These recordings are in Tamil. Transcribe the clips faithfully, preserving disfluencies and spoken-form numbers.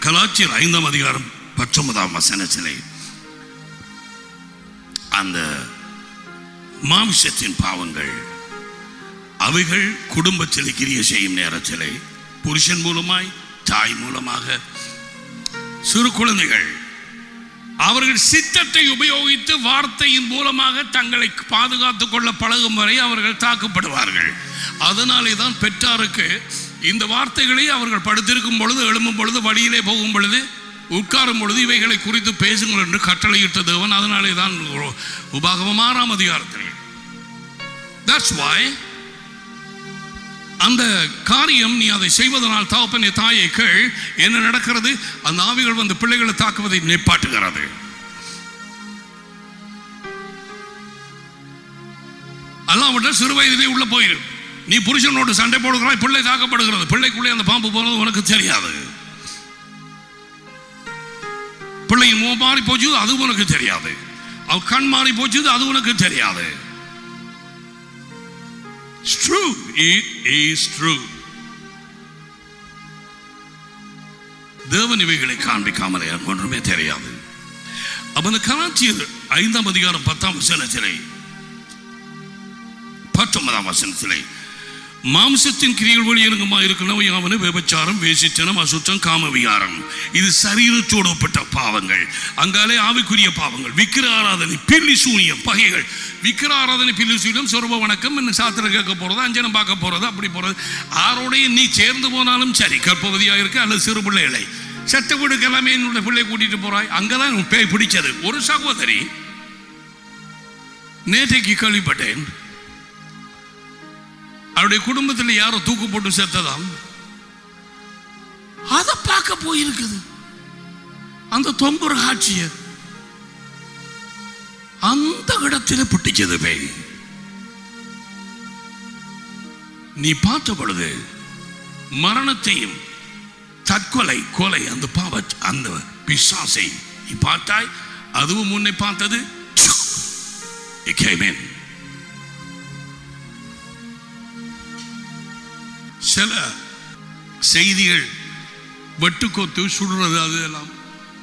கலாச்சியர் ஐந்தாம் அதிகாரம் பத்தொன்பதாம் வசனத்திலே அந்த மாம்சத்தின் பாவங்கள் அவைகள் குடும்பத்தில் கிரியை செய்யும் நேரத்திலே புருஷன் மூலமாய் தாய் மூலமாக சிறு குழந்தைகள் அவர்கள் சித்தத்தை உபயோகித்து வார்த்தையின் மூலமாக தங்களை பாதுகாத்துக் கொள்ள பழகும் வரை அவர்கள் தாக்கப்படுவார்கள். அதனாலே தான் பெற்றாருக்கு இந்த வார்த்தைகளை அவர்கள் படுத்திருக்கும் பொழுது, எழும்பும் பொழுது, வழியிலே போகும் பொழுது, உட்காரும் பொழுது இவைகளை குறித்து பேசுங்கள் என்று கட்டளையிட்ட தேவன். அதனாலே தான் உபாகமம் ஆறாம் அதிகாரத்தில் That's why அந்த காரியம் நீ அதை செய்வதனால் தகப்பனே தாயை கேள் என்ன நடக்கிறது, அந்த ஆவிகள் வந்து பிள்ளைகளை தாக்குவதை நிப்பாட்டுகிறது. அல்லாவிட்ட சிறு வயதிலே உள்ள போயிரு. நீ புருஷனோடு சண்டை போடுகிறாய், பிள்ளை தாக்கப்படுகிறது. பிள்ளைக்குள்ளே அந்த பாம்பு போனது உனக்கு தெரியாது. பிள்ளையின் முகம் மாறி போச்சு, அது உனக்கு தெரியாது. அவ கண் மாறி போச்சு, அது உனக்கு தெரியாது. It's true. It is true. தேவன் இவைகளை காண்பிக்காமலே ஒன்றுமே தெரியாது. அப்ப அந்த கலாச்சியர் ஐந்தாம் அதிகாரம் பத்தாம் வசனத்திலே பத்தொன்பதாம் வசனத்திலே மாம்சத்தின் கிரியைகள் வெளியரங்கமா இருக்கணும் யாவன விபச்சாரம், வேசித்தனம், அசுத்தம், காமவிகாரம், இது சரீரத்தோடு ஒப்பட்ட பாவங்கள். அங்காலே ஆவிக்குரிய பாவங்கள், விக்கிர ஆராதனை, பில்லி சூனியம், பகைகள். விக்கிர ஆராதனை, பில்லி சூனியம், சொர்ப வணக்கம், என்ன சாத்திரம் கேட்க போறது, அஞ்சனம் பார்க்க போறது, அப்படி போறது. ஆரோடைய நீ சேர்ந்து போனாலும் சரி, கற்பவதியாக இருக்க அல்லது சிறு பிள்ளைகளை சட்ட வீடுக்கு எல்லாமே என்னுடைய பிள்ளை கூட்டிட்டு போறாய், அங்கதான் பேய் பிடிச்சது. ஒரு சகோதரி நேற்றைக்கு கேள்விப்பட்டேன், அவருடைய குடும்பத்தில் யாரோ தூக்கு போட்டு செத்ததாம். அதை பார்க்க போயிருக்குது. அந்த தொங்குற காட்சிய அந்த இடத்துல பிடிச்சது பேய். நீ பார்த்த பொழுது மரணத்தையும் தற்கொலை கொலை அந்த பாவ அந்த பிசாசை நீ பார்த்தாய். அதுவும் முன்னை பார்த்தது. சில செய்திகள் வெட்டுக்கோத்து சுடுறது அதெல்லாம்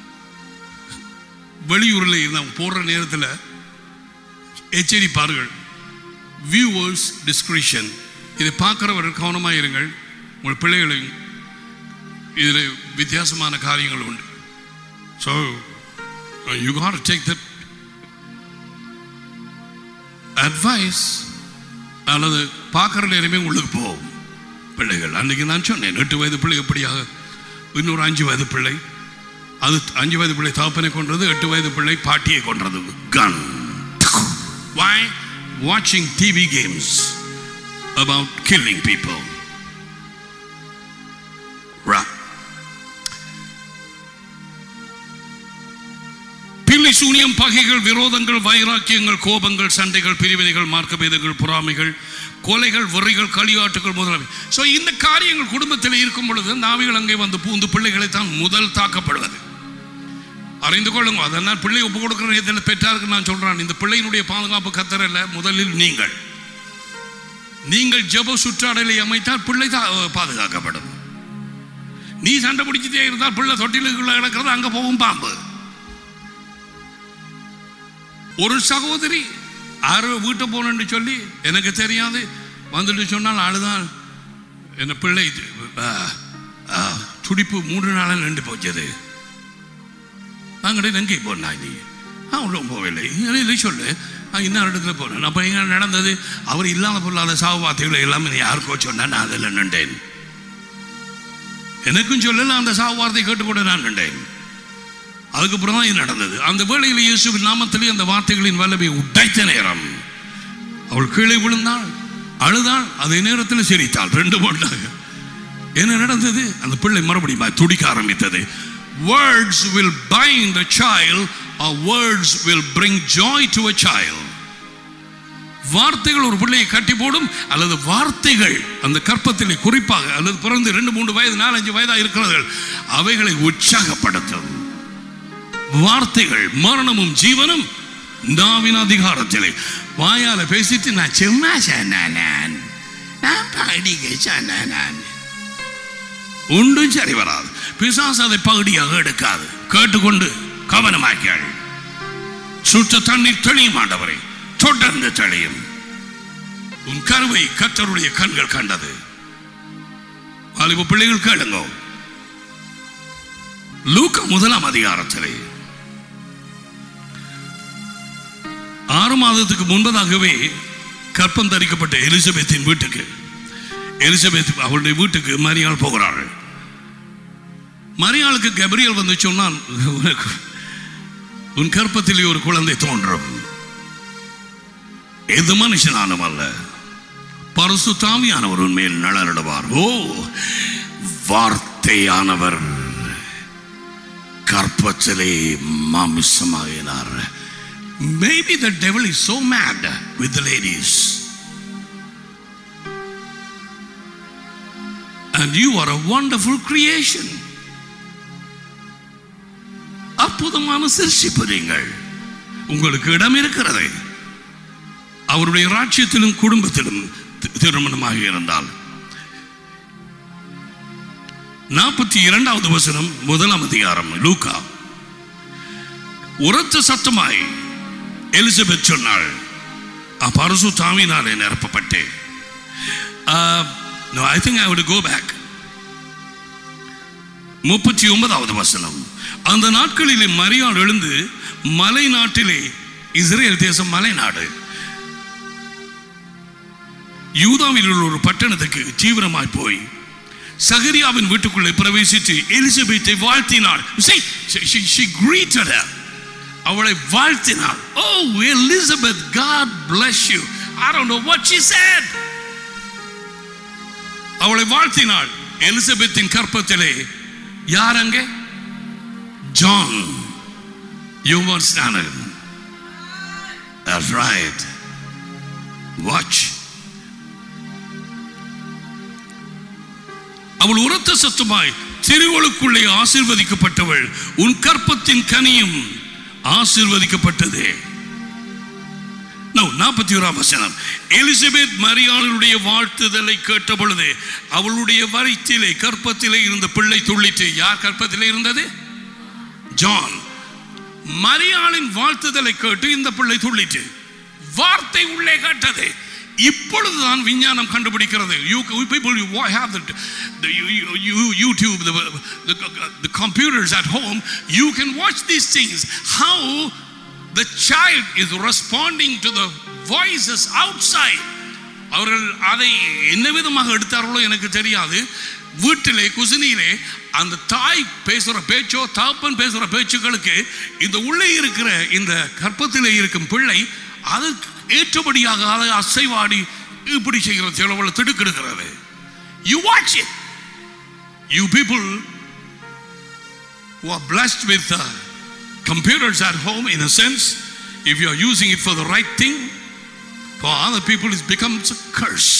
வெளியூரில் நாம் போடுற நேரத்தில் எச்சரிப்பார்கள். Viewers discretion. இதை பார்க்கிறவர்கள் கவனமாக இருங்கள். உங்கள் பிள்ளைகளையும் இதில் வித்தியாசமான காரியங்கள் உண்டு. So you got to take that advice. அல்லது பார்க்குற நேரமே உள்ளுக்கு போகும் பிள்ளைகள். அன்றைக்கு நான் சொன்னேன், எட்டு வயது பிள்ளை எப்படியாக இன்னொரு அஞ்சு வயது பிள்ளை, அது அஞ்சு வயது பிள்ளை தாப்பனை கொன்றது, எட்டு வயது பிள்ளை பாட்டியை கொன்றது. கன். Why? Watching T V games about killing people. Right. பில்லி சூனியம், பகைகள், விரோதங்கள், வைராக்கியங்கள், கோபங்கள், சண்டைகள், பிரிவினைகள், மார்க்கபேதங்கள், பொறாமைகள், கொலைகள், வெறிகள், களியாட்டுகள் முதலானவை. ஸோ இந்த காரியங்கள் குடும்பத்தில் இருக்கும் பொழுது நாவிகள் அங்கே வந்து பூந்து பிள்ளைகளை தான் முதல் தாக்கப்படுவது. அறிந்து கொள்ளுங்க. அதனால் பிள்ளை ஒப்பு கொடுக்கிற நேரத்தில் பெற்றாருக்கு நான் சொல்றேன், இந்த பிள்ளையினுடைய பாதுகாப்பு கத்தரல்ல, முதலில் நீங்கள் நீங்கள் ஜெப சுற்றாடலை அமைத்தால் பிள்ளை பாதுகாக்கப்படும். நீ சண்டை பிடிச்சிட்டே இருந்தால் பிள்ளை தொட்டிலுக்குள்ள கிடக்கிறது, அங்க போகும் பாம்பு. ஒரு சகோதரி ஆறு வீட்டை போனன்னு சொல்லி எனக்கு தெரியாது வந்துட்டு சொன்னால் அழுதான். என்ன பிள்ளை துடிப்பு மூன்று நாளில் நின்று போச்சது. நாங்கள் எங்கே போனா நீ அவ்வளோ போகவில்லை இல்லை சொல்லு. இன்னொரு இடத்துல போனேன். அப்போ எங்க நடந்தது? அவர் இல்லாத பொருளாத சாவு வார்த்தைகளை எல்லாமே யாருக்கோ சொன்னா நான் அதில் நின்றேன். எனக்கும் சொல்லல, அந்த சாவு வார்த்தை கேட்டுக்கொண்டு நான் நின்றேன். அதுக்கப்புறம் தான் இது நடந்தது. அந்த வேளையில் இயேசுவின் நாமத்திலே அந்த வார்த்தைகளின் வல்லமை உடைத்த நேரம் அவள் கீழே விழுந்தாள், அழுதாள், அதே நேரத்தில் சிரித்தாள். ரெண்டு போட்டாங்க. என்ன நடந்தது? அந்த பிள்ளை மறுபடியும் துடிக்க ஆரம்பித்தது. Words will bind a child or words will bring joy to a child. வார்த்தைகள் ஒரு பிள்ளையை கட்டி போடும், அல்லது வார்த்தைகள் அந்த கற்பத்திலே குறிப்பாக அல்லது பிறந்து ரெண்டு மூன்று வயது நாலஞ்சு வயதாக இருக்கிறார்கள் அவைகளை உற்சாகப்படுத்தும். வார்த்தைகள் மரணமும் ஜீவனும் நாவின் அதிகாரத்திலே. வாயால பேசிட்டு நான் சும்மா சொன்னான், நான் படிக்க சொன்னான், ஒன்றும் சரி வராது. பிசாசு அதை பகுதியாக எடுக்காது. கேட்டுக்கொண்டு கவனமாக்கியாள். சுற்ற தண்ணீர் தெளியும் ஆண்டவரை, தொடர்ந்து தெளியும். உன் கருவை கர்த்தருடைய கண்கள் கண்டது. வாலிப பிள்ளைகள் கேளுங்க. லூக்கா முதலாம் அதிகாரத்திலே ஆறு மாதத்துக்கு முன்பதாகவே கற்பம் தரிக்கப்பட்ட எலிசபெத்தின் வீட்டுக்கு எலிசபெத் அவருடைய வீட்டுக்கு மரியாள் போகிறார்கள். மரியாளுக்கு கபிரியல் வந்து சொன்னான், உன் கற்பத்திலே ஒரு குழந்தை தோன்றும். எது மனுஷனானும் அல்ல, பரிசுத்த ஆவியானவர் உன் மேல் நலனிடுவார். ஓ, வார்த்தையானவர் கற்பத்திலே மாமிசமாகினார். Maybe the devil is so mad with the ladies, and you are a wonderful creation. அற்புதமான சிருஷ்டிப்பு நீங்கள். உங்களுக்கு இடம் இருக்கிறது. அவருடைய ராஜ்யத்திலும் குடும்பத்திலும் திருமணமாக இருந்தால். நாற்பத்தி இரண்டாவது வசனம் முதலாம் அதிகாரம் லூக்கா. உரத்த சத்தமாய் எலிசபெத் சொன்னாள், பரிசுத்த ஆவியினாலே நிரப்பப்பட்டு. No, I think I would go back. முப்பத்தி ஒன்பதாவது வசனம். அந்த நாட்களிலே மரியாள் எழுந்து மலை நாட்டிலே, இஸ்ரேல் தேசம் மலை நாடு, யூதாவில் உள்ள ஒரு பட்டணத்துக்கு தீவிரமாய் போய் சகரியாவின் வீட்டுக்குள்ளே பிரவேசித்து எலிசபெத்தை வாழ்த்தினாள். See, she, she greeted her. அவளை வாழ்த்தினாள். Oh, Elizabeth, God bless you. I don't know what she said. அவளை வாழ்த்தினாள். எலிசபெத்தின் கற்பத்திலே யார் அங்கே? John. You were standing. That's right. Watch. அவள் உரத்த சத்தமாய், திருவளுக்குள்ளே ஆசீர்வதிக்கப்பட்டவள், உன் கற்பத்தின் கனியும் ஆசீர்வதிக்கப்பட்டது. நாற்பத்தி ஓராம் வசனம். எலிசபெத் மரியாளுடைய வாழ்த்துதலை கேட்ட பொழுது அவளுடைய வயிற்றிலே கற்பத்திலே இருந்த பிள்ளை துள்ளிட்டு. யார் கற்பத்திலே இருந்தது? ஜான். மரியாளின் வாழ்த்துதலை கேட்டு இந்த பிள்ளை துள்ளிட்டு. வார்த்தை உள்ளே கேட்டது. இப்பொழுதுதான் விஞ்ஞானம் கண்டுபிடிக்கிறது. You people, you have the, the you, YouTube, the, the, the computers at home. You can watch these things. How the child is responding to the voices outside. அவர்கள் அதை என்ன விதமாக எடுத்தார்களோ எனக்கு தெரியாது. வீட்டிலே குசினியிலே அந்த தாய் பேசுற பேச்சோ தாப்பன் பேசுற பேச்சுக்களுக்கு இந்த உள்ளே இருக்கிற இந்த கற்பத்திலே இருக்கும் பிள்ளை அது ஏற்றபடியாக அதை அசைவாடி இப்படி செய்கிற செலவுல திடுக்கிடுகிறது. You watch it. You people who are blessed with uh, computers at home, in a sense, if you are using it for the right thing, for other people it becomes a curse.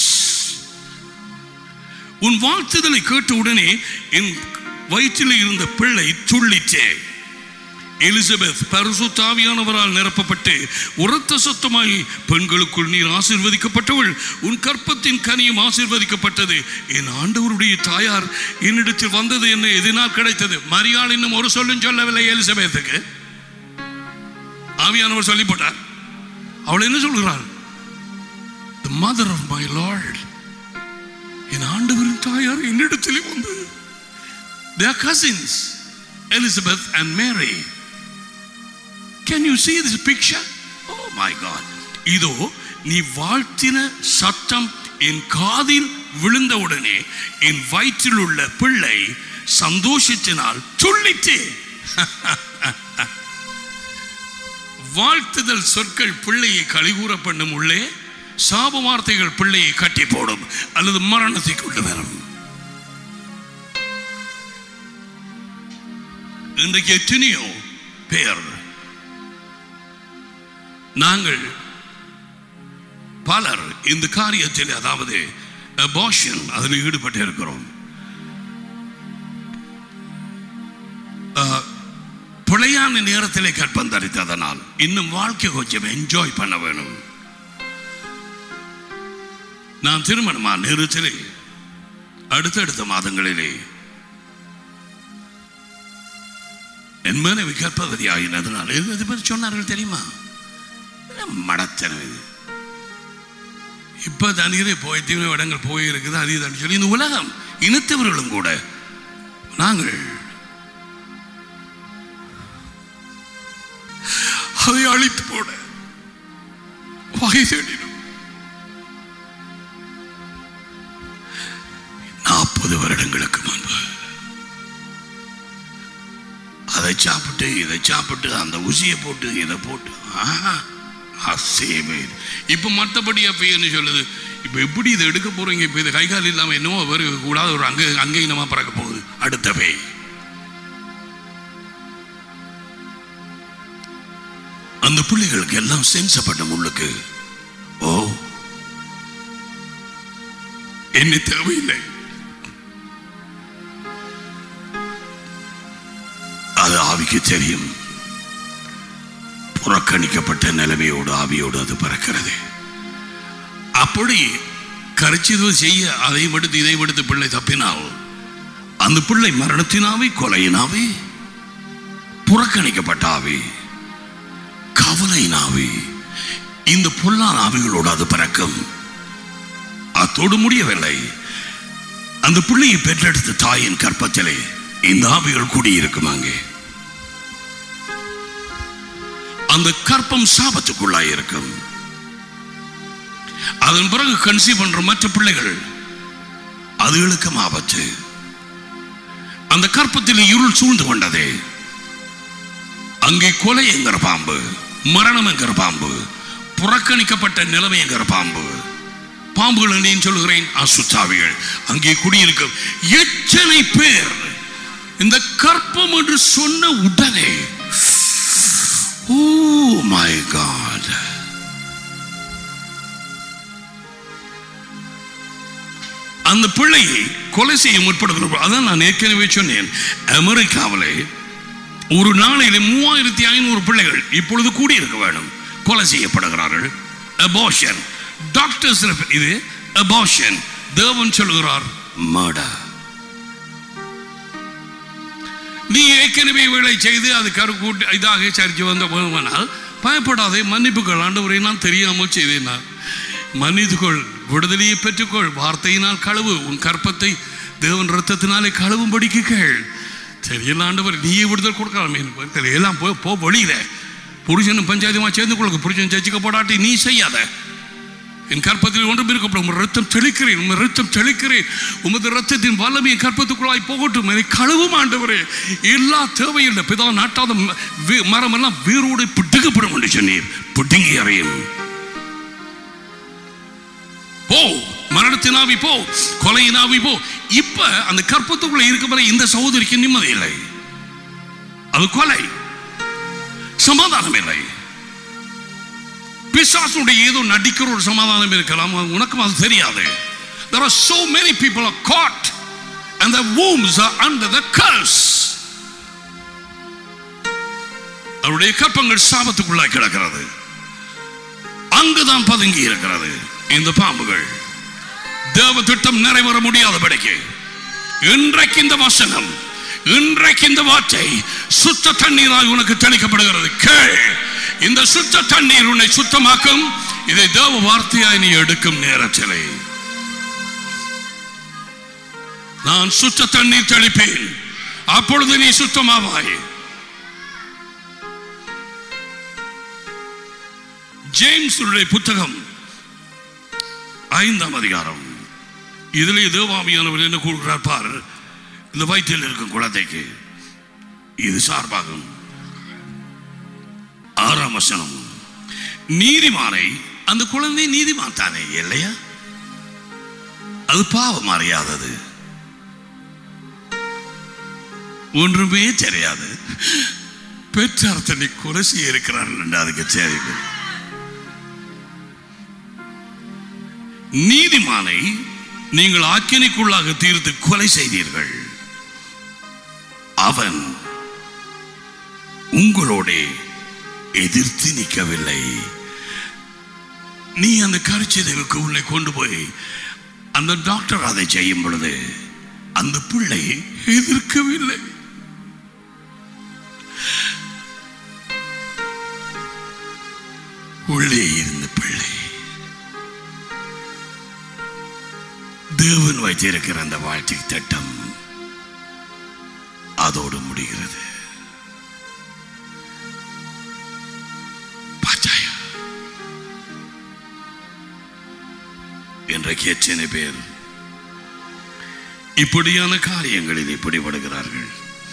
உன் வாழ்த்துதலை கேட்ட உடனே என் வயிற்றில் இருந்த பிள்ளை துள்ளிட்டே. எலிசபெத் பரிசுத்த ஆவியானவரால் நிரப்பப்பட்டு உரத்த சத்தமாய், பெண்களுக்குள் நீர் ஆசீர்வதிக்கப்பட்டவள், உன் கற்பத்தின் கனியும் ஆசீர்வதிக்கப்பட்டது. என் ஆண்டவருடைய தாயார் என்னிடத்தில் வந்தது என்ன எதனால் கிடைத்தது? மரியாள் இன்னும் ஒரு சொல்லும் சொல்லவில்லை எலிசபெத்துக்கு. ஆவியானவர் சொல்லி போட்டார். அவள் என்ன சொல்கிறாள்? The mother of my Lord. என் ஆண்டவரின் தாயார் என்னிடத்தில் வந்தது. They are cousins, Elizabeth and Mary. Can you see this picture? Oh my God. இதோ நீ வாழ்த்தின சத்தம் என் காதில் விழுந்தவுடனே என் வயிற்றில் உள்ள பிள்ளை சந்தோஷத்தினால் துள்ளிட்டு. வாழ்த்துதல் சொற்கள் பிள்ளையை கலிகூற பண்ணும். உள்ளே சாப வார்த்தைகள் பிள்ளையை கட்டி போடும் அல்லது மரணத்தை கொண்டு வரும். இன்றைக்கு எத்தனையோ பேர் நாங்கள் பலர் இந்த காரியத்தில், அதாவது அபார்ஷன், அதில் ஈடுபட்டு இருக்கிறோம். பிழையான நேரத்திலே கற்பம் தரித்ததனால் இன்னும் வாழ்க்கை கொஞ்சம் என்ஜாய் பண்ண வேணும். நான் திருமணமான நேரத்திலே அடுத்தடுத்த மாதங்களிலே என் மனைவி கர்ப்பவதி ஆகினதுனால இது பற்றி சொன்னார்கள் தெரியுமா? மடத்தனம் இது. இப்ப தண்ணீரை போய் தீவிர இடங்கள் போயிருக்குது, அது இதுன்னு சொல்லி இந்த உலகம் இனத்தவர்களும் கூட நாங்கள் அதை அழித்து போட வகை தேடினோம். நாற்பது வருடங்களுக்கு முன்பு அதை சாப்பிட்டு இதை சாப்பிட்டு அந்த ஊசியை போட்டு இதை போட்டு இப்ப மற்றபடி அப்பன்னு சொல்லுது. இப்ப எப்படி இதை எடுக்க போறீங்க? இப்ப இது கைகால் இல்லாம என்னவோ வருக கூடாது, ஒரு அங்க அங்கே இனமா பறக்க போகுது அடுத்த பேய். அந்த பிள்ளைகளுக்கு எல்லாம் சென்சப்பட்ட முள்ளுக்கு ஓ என்ன தேவையில்லை, அது ஆவிக்கு தெரியும். புறக்கணிக்கப்பட்ட நிலைமையோடு ஆவியோடு அது பறக்கிறது. அப்படி கரைச்சிது செய்ய அதை எடுத்து இதை எடுத்து பிள்ளை தப்பினால் அந்த பிள்ளை மரணத்தினாவே கொலையினாவே புறக்கணிக்கப்பட்ட ஆவி கவலையினாவே இந்த பொல்லாத ஆவிகளோடு அது பறக்கும். அத்தோடு முடியவில்லை. அந்த பிள்ளையை பெற்றெடுத்த தாயின் கற்பத்திலே இந்த ஆவிகள் கூடியிருக்கும். அங்கே அந்த கற்பம் சாபத்துக்குள்ளாய் இருக்கும். அதன் பிறகு கன்சீவ் பண்ற மற்ற பிள்ளைகள் அதுகளுக்கும் ஆபத்து. அந்த கற்பத்தில் இருள் சூழ்ந்து கொண்டது. அங்கே கொலை என்கிற பாம்பு, மரணம் என்கிற பாம்பு, புறக்கணிக்கப்பட்ட நிலைமை என்கிற பாம்பு, பாம்புகள் என்று சொல்லுகிறேன், அசுத்தாவிகள் அங்கே குடியிருக்கும். எத்தனை பேர் இந்த கற்பம் என்று சொன்ன உடனே oh my God, அந்த பிள்ளையை கொலை செய்ய முற்படுகிற. அதான் நான் ஏற்கனவே சொன்னேன், அமெரிக்காவிலே ஒரு நாளையில மூவாயிரத்தி ஐநூறு பிள்ளைகள் இப்பொழுது கூடியிருக்க வேண்டும், கொலை செய்யப்படுகிறார்கள். அபார்ஷன் டாக்டர்ஸ் இது அபார்ஷன், தேவன் சொல்கிறார் மர்டர். நீ ஏற்கனவே வேலை செய்து அது கருக்கூட்டு இதாக சரிச்சு வந்த போனால் பயப்படாதே, மன்னிப்புகள் ஆண்டவரை நான் தெரியாமல் செய்தேன், மன்னித்துக்கொள், விடுதலையை பெற்றுக்கொள், வார்த்தையினால் கழுவு, உன் கற்பத்தை தேவன் ரத்தத்தினாலே கழுவும்படிக்கு கேள். தெரியல ஆண்டவர், நீயே விடுதல் கொடுக்கலாமே எல்லாம் போ போ வழியில புருஷனும் பஞ்சாயத்துமா சேர்ந்து கொள்ளுங்க. புருஷன் சர்ச்சைக்கு போடாட்டி நீ செய்யாத, என் கற்பத்தில் ஒன்றும் இருக்கப்படும், உங்கள் ரத்தம் தெளிக்கிறேன், உங்கள் ரத்தம் தெளிக்கிறேன், உமது ரத்தத்தின் வல்லமையை கற்பத்துக்குள்ளாய் போகட்டும், என்னை கழுவும் ஆண்டவரே. எல்லா தேவையில்லை, பிதா நாட்டாத மரம் எல்லாம் வேரோடு பிடுங்கப்படும் என்று சொன்னீர், பிடுங்கி அறியும். போ மரணத்தினாவி போ, கொலையினாவி போ. இப்ப அந்த கற்பத்துக்குள்ள இருக்க இந்த சகோதரிக்கு நிம்மதி இல்லை, அது கொலை, சமாதானம் இல்லை. பிசாசுடைய ஏதோ நடிக்கிற ஒரு சமாதானம் இருக்கலாம், உனக்கும் அது தெரியாது. There are so many people are caught and their wombs are under the curse. அவருடைய கற்பங்கள் சாபத்துக்குள்ளாய் கிடக்கிறது, அங்குதான் பதுங்கி இருக்கிறது இந்த பாம்புகள். தேவ திட்டம் நிறைவேற முடியாதபடிக்கு இன்றைக்கு இந்த வசனம், இன்றைக்கு இந்த வார்த்தை சுத்த தண்ணீரால் உனக்கு தெளிக்கப்படுகிறது. கேள், இந்த சுத்த தண்ணீர் உன்னை சுத்தமாக்கும். இதை தேவ வார்த்தையாய் நீ எடுக்கும் நேரத்திலே நான் சுத்த தண்ணீர் தெளிப்பேன், அப்பொழுது நீ சுத்தமாவாய். ஜேம்ஸ் புத்தகம் ஐந்தாம் அதிகாரம், இதிலே தேவாவியானவர் என்ன கூறுகிறார் பார். இந்த வயிற்றில் இருக்கும் குழந்தைக்கு இது சார்பாகும். ஆறாம் வசனம், நீதிமானை, அந்த குழந்தை நீதிமான் தானே இல்லையா? அது பாவம் அறியாதது, ஒன்றுமே தெரியாது, பெற்றார் தன்னை கொலை செய்ய இருக்கிறார்கள் என்று அதுக்கு தெரியுது. நீதிமானை நீங்கள் ஆக்கினைக்குள்ளாக தீர்த்து கொலை செய்தீர்கள், அவன் உங்களோட எதிர்த்து நிற்கவில்லை. நீ அந்த கருச்சிதைவுக்கு உள்ளே கொண்டு போய் அந்த டாக்டர் அதை செய்யும் பொழுது அந்த பிள்ளை எதிர்க்கவில்லை. உள்ளே இருந்த பிள்ளை தேவன் வைத்திருக்கிற அந்த வாழ்க்கை திட்டம் அதோடு முடிகிறது. பாச்சாயா இன்றைக்கு எத்தனை பேர் இப்படியான காரியங்களில் பிடிபடுகிறார்கள்.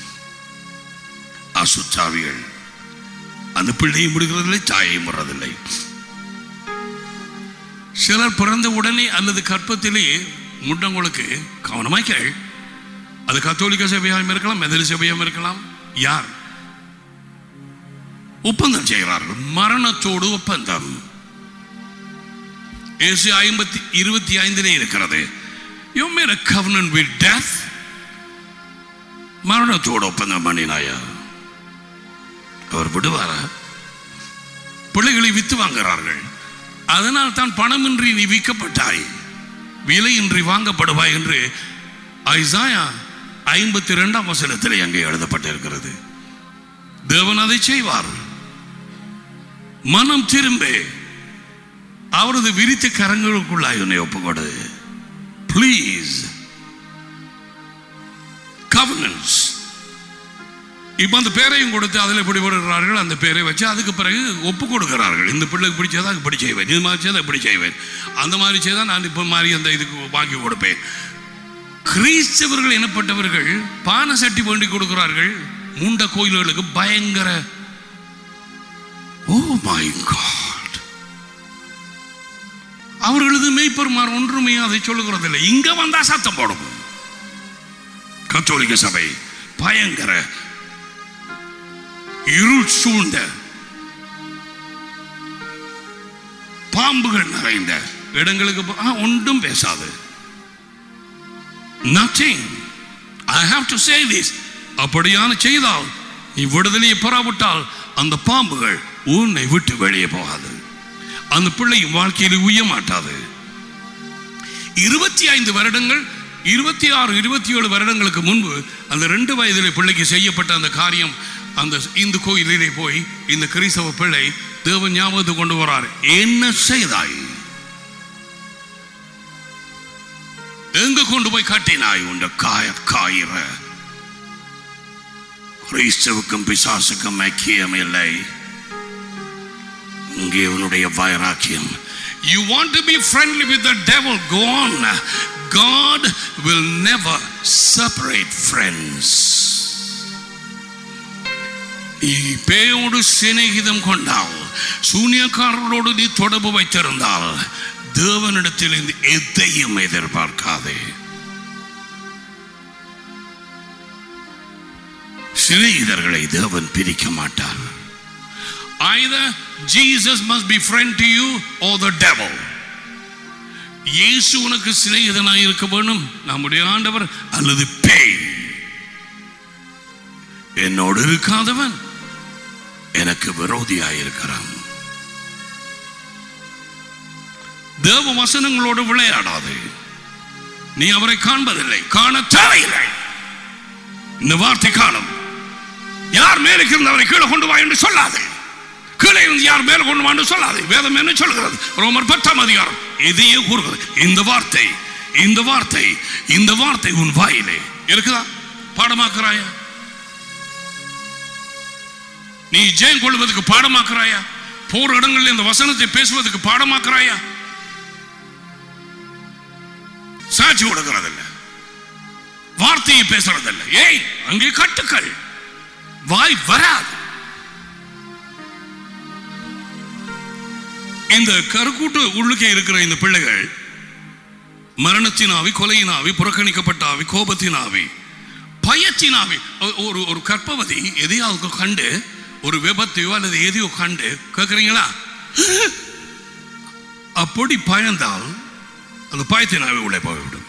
அசுச்சாவிகள் அந்த பிள்ளையும் முடிகிறதில்லை, தாயையும் வர்றதில்லை. சிலர் பிறந்த உடனே அல்லது கற்பத்திலேயே முட்டங்களுக்கு கவனமாய் கேள். அது கத்தோலிக்க சபையாகவும் இருக்கலாம், மெதலி சபையாகவும் இருக்கலாம். யார் ஒப்பந்தம் செய்கிறார்கள்? மரணத்தோடு ஒப்பந்தம். இயேசு ஐம்பத்தி இருபத்தி ஐந்திலே இருக்கிறது. You made a covenant with death. மரணத்தோடு ஒப்பந்தம் பண்ணினாயா? அவர் விடுவாரா? பிள்ளைகளை வித்து வாங்குகிறார்கள். அதனால் தான் பணமின்றி நீ விற்கப்பட்டாய், விலையின்றி வாங்கப்படுவாய் என்று ஐசாயா ஐம்பத்தி இரண்டாம் வசனத்திலே அங்கே எழுதப்பட்டிருக்கிறது. தேவன் அதை செய்வார். மனம் திரும்ப அவரது விரித்த கரங்களுக்குள்ளாய் உன்னை ஒப்புக்கொடு. பிளீஸ். கவர்னன்ஸ். இப்ப அந்த பேரையும் கொடுத்து அதில் பிடிபடுகிறார்கள். அந்த பேரை வச்சு அதுக்கு பிறகு ஒப்பு கொடுக்கிறார்கள். இந்த பிள்ளைக்கு பிடிச்சதா இப்படி செய்வேன், இது மாதிரி செய்தா இப்படி செய்வேன், அந்த மாதிரி செய்தால் நான் இப்போ மாதிரி அந்த இதுக்கு வாங்கி கொடுப்பேன். கிறிஸ்தவர்கள் எனப்பட்டவர்கள் பானை சட்டி வேண்டி கொடுக்கிறார்கள் மூண்ட கோயில்களுக்கு. பயங்கர ஓ மை காட். அவர்களது மெய்ப்பெருமார் ஒன்றுமே அதை சொல்லுகிறதில்லை. இங்க வந்தா சத்தம் போடும். கத்தோலிக்க சபை பயங்கர இருள் சூழ்ந்த பாம்புகள் நிறைந்த இடங்களுக்கு ஒன்றும் பேசாது. Nothing. I have to say this. அப்படியான செய்தால் நீ விடுதலையை பெறாவிட்டால் அந்த பாம்புகள் உன்னை விட்டு வெளியே போகாது. அந்த பிள்ளை வாழ்க்கையில் உய்ய மாட்டாது. இருபத்தி ஐந்து வருடங்கள் இருபத்தி ஆறு இருபத்தி ஏழு வருடங்களுக்கு முன்பு அந்த ரெண்டு வயதிலே பிள்ளைக்கு செய்யப்பட்ட அந்த காரியம் அந்த இந்து கோயிலிலே போய் இந்த கிறிஸ்தவ பிள்ளை தேவன் ஞாபகத்தை கொண்டு வரார். என்ன செய்தாய்? எங்க கொண்டு போய் கட்டினாய் உண்ட காய காயிற? கிறிஸ்தவுக்கும் பிசாசுக்கும் ஐக்கியம் இல்லை. இங்கே உன்னுடைய வைராக்கியம். You want to be friendly with the devil? Go on. God will never separate friends. நீ பேயோடு சிநேகிதம் கொண்டால், சூனியக்காரர்களோடு நீ தொடர்பு வைத்திருந்தால், தேவனிடத்தில் இருந்து எதையும் எதிர்பார்க்காதே. சிநேகிதர்களை தேவன் பிரிக்க மாட்டார். Either Jesus must be friend to you or the devil. இயேசு உனக்கு சிநேகிதனாய் இருக்க வேண்டும், நம்முடைய ஆண்டவர், அல்லது பேய். என்னோடு இருக்காதவன் எனக்கு விரோதியாயிருக்கிறான். தேவ வசனங்களோடு விளையாடாது. நீ அவரை காண்பதில்லை, காண தேவையில்லை. இந்த வார்த்தை காணும். யார் மேலுக்கு இருந்தவரை கீழே கொண்டு வா என்று சொல்லாது. கீழே இருந்து யார் மேல கொண்டு வான்னு சொல்லாது. வேதம் என்ன சொல்கிறது? ரோமர் பத்தாம் அதிகாரம் எதையே கூறுகிறது. இந்த வார்த்தை இந்த வார்த்தை இந்த வார்த்தை உன் வாயிலே இருக்குதா? பாடமாக்குறாயா? நீ ஜெயம் கொள்வதற்கு பாடமாக்குறாயா? போற இடங்களில் இந்த வசனத்தை பேசுவதற்கு பாடமாக்குறாயா? சாட்சி கொடுக்கிறதில்ல, வார்த்தையை பேசுறதில்ல. ஏய், அங்கே கட்டுக்கள், வாய் வராது. இந்த கருக்கூட்டு உள்ளுக்கே இருக்கிற இந்த பிள்ளைகள் மரணத்தின் ஆவி, கொலையின் ஆவி, புறக்கணிக்கப்பட்ட ஆவி, கோபத்தின் ஆவி, பயத்தின் ஆவி. ஒரு ஒரு கர்ப்பவதி எதையாவது கண்டு, ஒரு விபத்தையோ அல்லது எதையோ கண்டு கேட்குறீங்களா? அப்படி பயந்தால் அந்த பயத்தின் ஆவி உள்ளே போய்விடும்.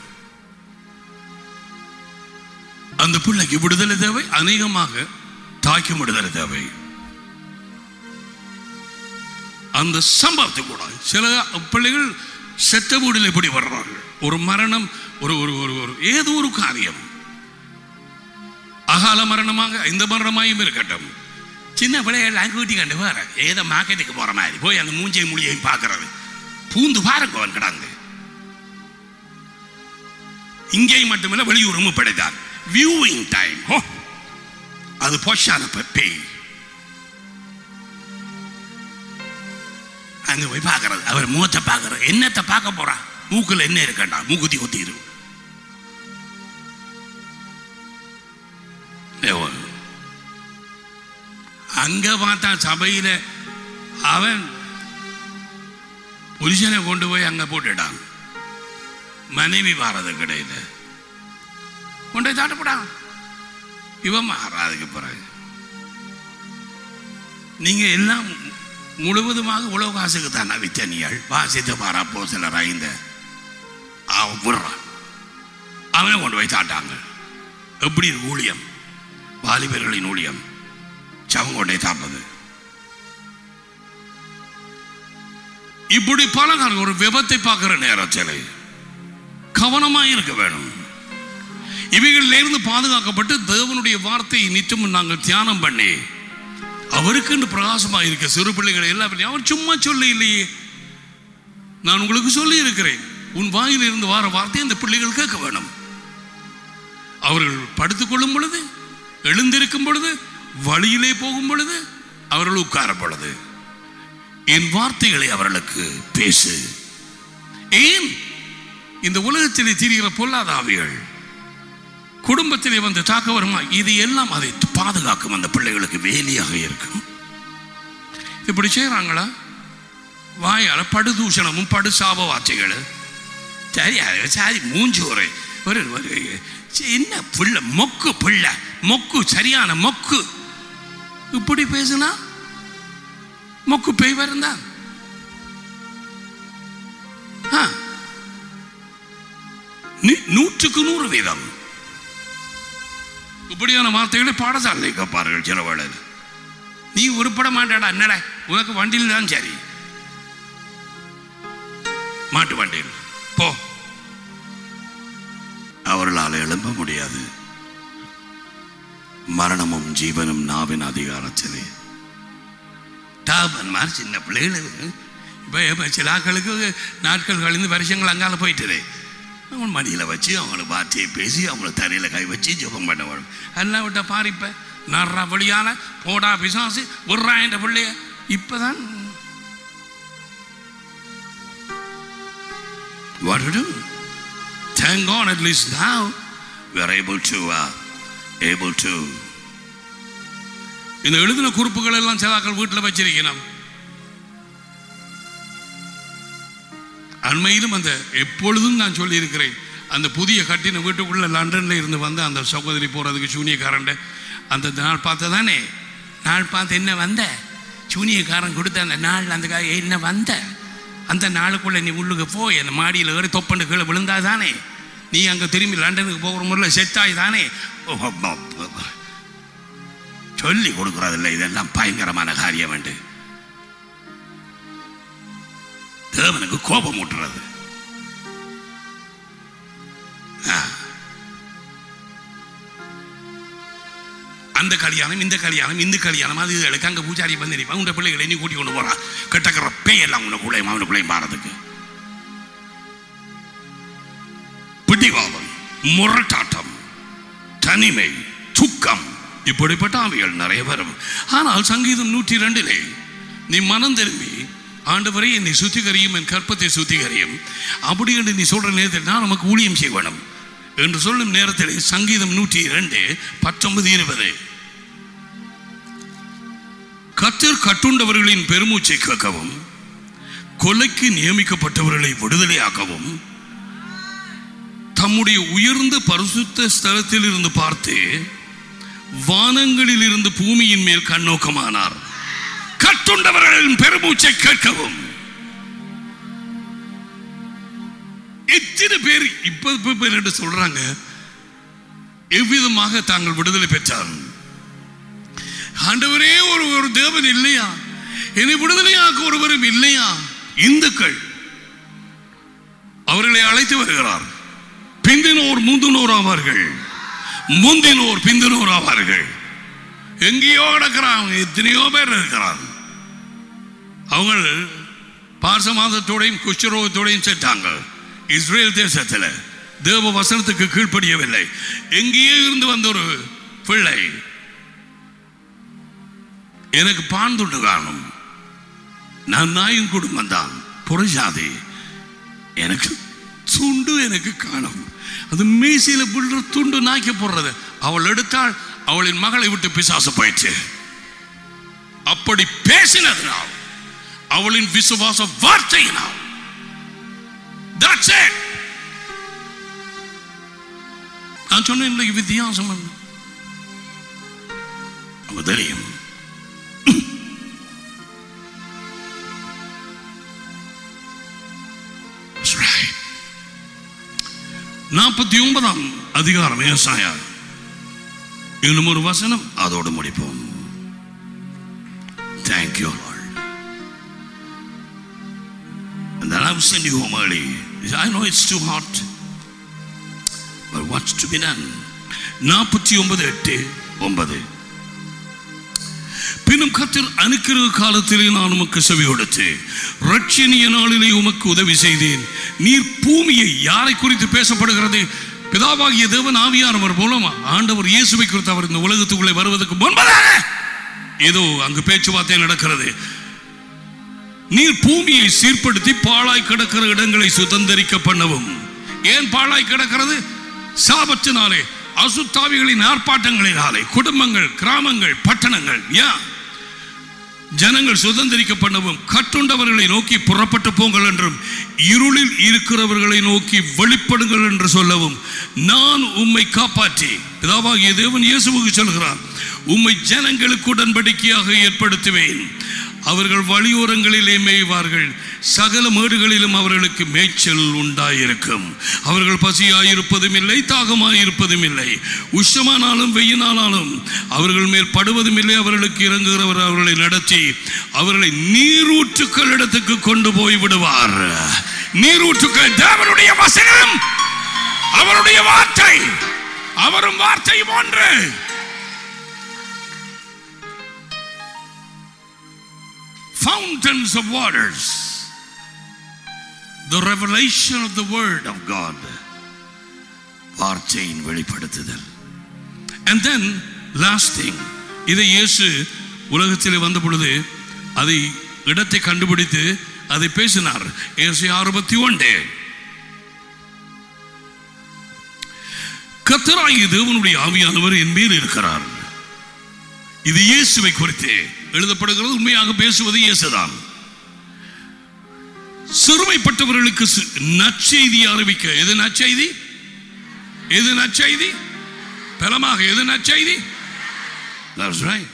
அந்த பிள்ளைக்கு விடுதலை தேவை. அநேகமாக தாய்க்கும் விடுதலை தேவை. அந்த சம்பவத்தை கூட சில பிள்ளைகள் செத்த வீடில் எப்படி வர்றார்கள். ஒரு மரணம், ஒரு ஒரு ஏதோ ஒரு காரியம், அகால மரணமாக இந்த மரணமாயும் இருக்கட்டும், சின்ன பிள்ளைகள் கூட்டி கண்டு வர ஏதோ மார்க்கெட்டுக்கு போற மாதிரி போய் அந்த மூஞ்சை மொழியை பார்க்கறது பூந்து பாருங்க அவன் கிடந்து இங்கேயும் மட்டுமில்ல வெளியூரும் படைத்தார் வியூவிங் டைம் அது பொஷான பேய் அங்க போய் பார்க்கறது அவர் முகத்தை பார்க்கறது என்னத்தை பார்க்க போறான் மூக்குல என்ன இருக்கண்டா மூக்குத்தி குத்தி இருக்கும் அங்க பார்த்தா சபையில அவன் புருஷனை கொண்டு போய் அங்க போட்டுட்டான் மனைவி வாரது கிடையில கொண்டு போய் தாட்டப்படான் இவன் மாறாதுக்கு பிறகு நீங்க எல்லாம் முழுவதுமாக உலக காசுக்கு தான் வித்தனியாள் வாசித்து பாரா போ சிலர் ஐந்த அவன் விடுறான் அவனை கொண்டு போய் தாட்டாங்க எப்படி ஊழியம் வாலிபர்களின் ஊழியம் சவங்கொண்டை தாப்பது இப்படி பல காரணம் ஒரு விபத்தை பார்க்கிற நேரத்தில் கவனமாக இருக்க வேணும் இவைகளில் இருந்து பாதுகாக்கப்பட்டு தேவனுடைய வார்த்தையை நிச்சயம் நாங்கள் தியானம் பண்ணி அவருக்கு பிரகாசமாக இருக்க சிறு பிள்ளைகளை எல்லா அவர் சும்மா சொல்ல இல்லையே நான் உங்களுக்கு சொல்லி இருக்கிறேன் உன் வாயில் இருந்து வார வார்த்தை அந்த பிள்ளைகள் கேட்க வேணும் அவர்கள் படுத்துக் கொள்ளும் பொழுது எழுந்திருக்கும் பொழுது வழியிலே போகும் பொழுது அவர்கள் உட்கார பொழுது என் வார்த்தைகளை அவர்களுக்கு பேசு ஏன் இந்த உலகத்திலே திரிகிற பொல்லாத ஆவிகள் குடும்பத்திலே வந்து தாக்க வருமா இது எல்லாம் அதை பாதுகாக்கும் அந்த பிள்ளைகளுக்கு வேலியாக இருக்கும் இப்படி செய்யறாங்களா வாயால படுதூஷணமும் படு சாப வார்த்தைகள் சரி சரி மூஞ்சி ஒரு ஒரு என்ன புள்ள மொக்கு புள்ள மொக்கு சரியான மொக்கு இப்படி பேசுனா மொக்கு பேய் வருந்தா நூற்றுக்கு நூறு வீதம் இப்படியான வார்த்தைகளை பாடசாலை கேட்பார்கள் சில வேளை நீ உருப்பட மாட்டாடா என்னடா உனக்கு வண்டியில் தான் சரி மாட்டு வண்டியில் போ அவர்களால் எழும்ப முடியாது மரணமும் ஜீவனும் நாவின் அதிகாரத்திலே தாபன்மார் சின்ன பிள்ளைகளுக்கு இப்போ சில ஆட்களுக்கு நாட்கள் கழிந்து வருஷங்கள் அங்கால போயிட்டுதே அவன் மடியில் வச்சு அவங்களுக்கு வார்த்தையை பேசி அவங்கள தரையில் கை வச்சு ஜெபம் பண்ண வரும் எல்லாம் விட்ட பாரிப்ப நடுறா வழியால போடா பிசாசு விடுறா என்ற பிள்ளைய இப்பதான் what to do thank God at least now we are able to uh, able to இந்த எழுதின குறிப்புகள் எல்லாம் சிலாக்கள் வீட்டில் வச்சிருக்கணும் அண்மையிலும் அந்த எப்பொழுதும் நான் சொல்லி இருக்கிறேன் அந்த புதிய கட்டின வீட்டுக்குள்ள லண்டன்ல இருந்து வந்து அந்த சகோதரி போறதுக்கு சூனியக்காரன் அந்த நாள் பார்த்த தானே நாள் பார்த்து என்ன வந்த சூனியக்காரன் கொடுத்த அந்த நாள் அந்த என்ன வந்த அந்த நாளுக்குள்ள நீ உள்ளுக்கு போய் அந்த மாடியில் ஏறி தொப்பண்டு கீழே விழுந்தா தானே நீ அங்கே திரும்பி லண்டனுக்கு போகிற முறையில் செத்தாய் தானே சொல்லி கொடுக்குறதில்லை இதெல்லாம் பயங்கரமான காரியம் வேண்டு தேவனுக்கு கோபம் ஊட்டுறது அந்த கல்யாணம் இந்த கல்யாணம் இந்த கல்யாணம் அது இதுகளுக்கு அங்கே பூஜாரி வந்து உங்க பிள்ளைகளை நீ கூட்டி கொண்டு போறா கெட்டக்கிற பேயெல்லாம் உனக்குள்ளையும் அவனுக்குள்ளையும் பாரதுக்கு பிடிவாதம் முரட்டாட்டம் தனிமை துக்கம் இப்படிப்பட்ட ஆவிகள் நிறைய வரும் ஆனால் சங்கீதம் நூற்றி இரண்டிலே நீ மனம் திரும்பி ஆண்டவரை என்னை சுத்திகரியும் என் கற்பத்தை சுத்திகரியும் அப்படி என்று நீ சொல்ற நேரத்தில் நான் நமக்கு ஊழியம் செய்ய வேணும் என்று சொல்லும் நேரத்தில் சங்கீதம் நூற்றி இரண்டு பத்தொன்பது இருபது கர்த்தர் கட்டுண்டவர்களின் பெருமூச்சை கேட்கவும் கொலைக்கு நியமிக்கப்பட்டவர்களை விடுதலையாக்கவும் தம்முடைய உயர்ந்த பரிசுத்த ஸ்தலத்தில் இருந்து பார்த்து வானங்களில் இருந்து பூமியின் மேல் கண்ணோக்கமானார் கட்டுண்டவர்களின் பெருமூச்சை கேட்கவும் எத்தனை பேர் இப்ப பேர் என்று சொல்றாங்க எவ்விதமாக தாங்கள் விடுதலை பெற்றார் ஆண்டவரே ஒரு ஒரு தேவன் இல்லையா என்னை விடுதலையாக்க ஒருவரும் இல்லையா இந்துக்கள் அவர்களை அழைத்து வருகிறார் பிந்தினோர் முந்தினோர் ஆவார்கள் முந்தினோர் பிந்தினோர் ஆவார்கள் எங்கேயோ கிடக்கிறாங்க. எத்தனையோ பேர் இருக்கிறாங்க. அவங்க பார்ச மாதத்தோடையும் குஷ்டரோகத்தோடையும் செத்தாங்க. இஸ்ரேல் தேசத்தில் தேவ வசனத்துக்கு கீழ்ப்படியவில்லை. எங்கேயோ இருந்து வந்த ஒரு பிள்ளை எனக்கு பாண்டுண்டு காணும். நான் நாயும் குடும்பம் தான், புறஜாதி. எனக்கு துண்டு எனக்கு காணும். அது மீசையில விழுற துண்டு நாய்க்க போடுறது. அவள் எடுத்தாள், அவளின் மகளை விட்டு பிசாசு போயிடுச்சு. அப்படி பேசினதுனால், அவளின் விசுவாச வார்த்தையினால். That's it. நான் சொன்னேன் இன்னைக்கு வித்தியாசம் அவ தெரியும். நாற்பத்தி ஒன்பதாம் அதிகாரம் ஏசாயா. இன்னும் ஒரு வசனம், அதோடு முடிப்போம். Thank you, Lord. And then I will send you home early. I know it's too hot, but what's to be done? நாற்பத்தி ஒன்பது எட்டு ஒன்பது. பின்னும் கர்த்தர் அனுக்கிரக காலத்திலே நான் உமக்கு செவி கொடுத்து இரட்சணிய நாளிலே உமக்கு உதவி செய்தேன். நீர் பூமியை, யாரை குறித்து பேசப்படுகிறது? பிதாவாகிய தேவன் ஆவியானவர் மூலமா ஆண்டவர் இயேசுவை குறித்து அவர் இந்த உலகத்துக்குள்ளே வருவதற்கு முன்பதாக ஏதோ அங்கு பேச்சுவார்த்தை நடக்கிறது. நீர் பூமியை சீர்படுத்தி பாழாய் கிடக்கிற இடங்களை சுதந்திரிக்க பண்ணவும். ஏன் பாழாய் கிடக்கிறது? சாபத்தினாலே, அசுத்தாவிகளின் ஆர்ப்பாட்டங்களினாலே. குடும்பங்கள், கிராமங்கள், பட்டணங்கள், ஏன் ஜனங்கள் சுதந்திரிக்க பண்ணவும். கட்டுண்டவர்களை நோக்கி புறப்பட்டு போங்கள் என்றும், இருளில் இருக்கிறவர்களை நோக்கி வெளிப்படுங்கள் என்று சொல்லவும். நான் உம்மை காப்பாற்றி, பிதாவாகிய தேவன் இயேசுவுக்கு சொல்கிறார், உம்மை ஜனங்களுக்கு உடன்படிக்கையாக ஏற்படுத்துவேன். அவர்கள் வழியோரங்களிலே மேய்வார்கள், சகல மேடுகளிலும் அவர்களுக்கு மேய்ச்சல் உண்டாயிருக்கும். அவர்கள் பசியாயிருப்பதும் இல்லை, தாகமாயிருப்பதும் இல்லை. உஷ்ணமானாலும் வெயினானாலும் அவர்கள் மேல் படுவதும் இல்லை. அவர்களுக்கு இறங்குகிறவர் அவர்களை நடத்தி அவர்களை நீரூற்றுக்கள் இடத்துக்கு கொண்டு போய் விடுவார். நீரூற்றுக்கள் தேவனுடைய வசனம், அவருடைய வார்த்தை. அவரும் வார்த்தை போன்று. Fountains of waters, the revelation of the word of God, வார்த்தையின் வெளிப்படுத்துதல். And then last thing, இதை இயேசு உலகத்தில் வந்த பொழுது அதை இடத்தை கண்டுபிடித்து அதை பேசினார். ஏசாயா அறுபத்தி ஒன்று. கர்த்தராகிய தேவனுடைய ஆவியானவர் என் மேல் இருக்கிறார். இது இயேசுவை குறித்து எழுதப்படுகிறது. உண்மையாக பேசுவது இயேசுதான். சிறுமைப்பட்டவர்களுக்கு நற்செய்தி அறிவிக்க. எது நற்செய்தி? எது நற்செய்தி? பலமாக எது நற்செய்தி? That's right.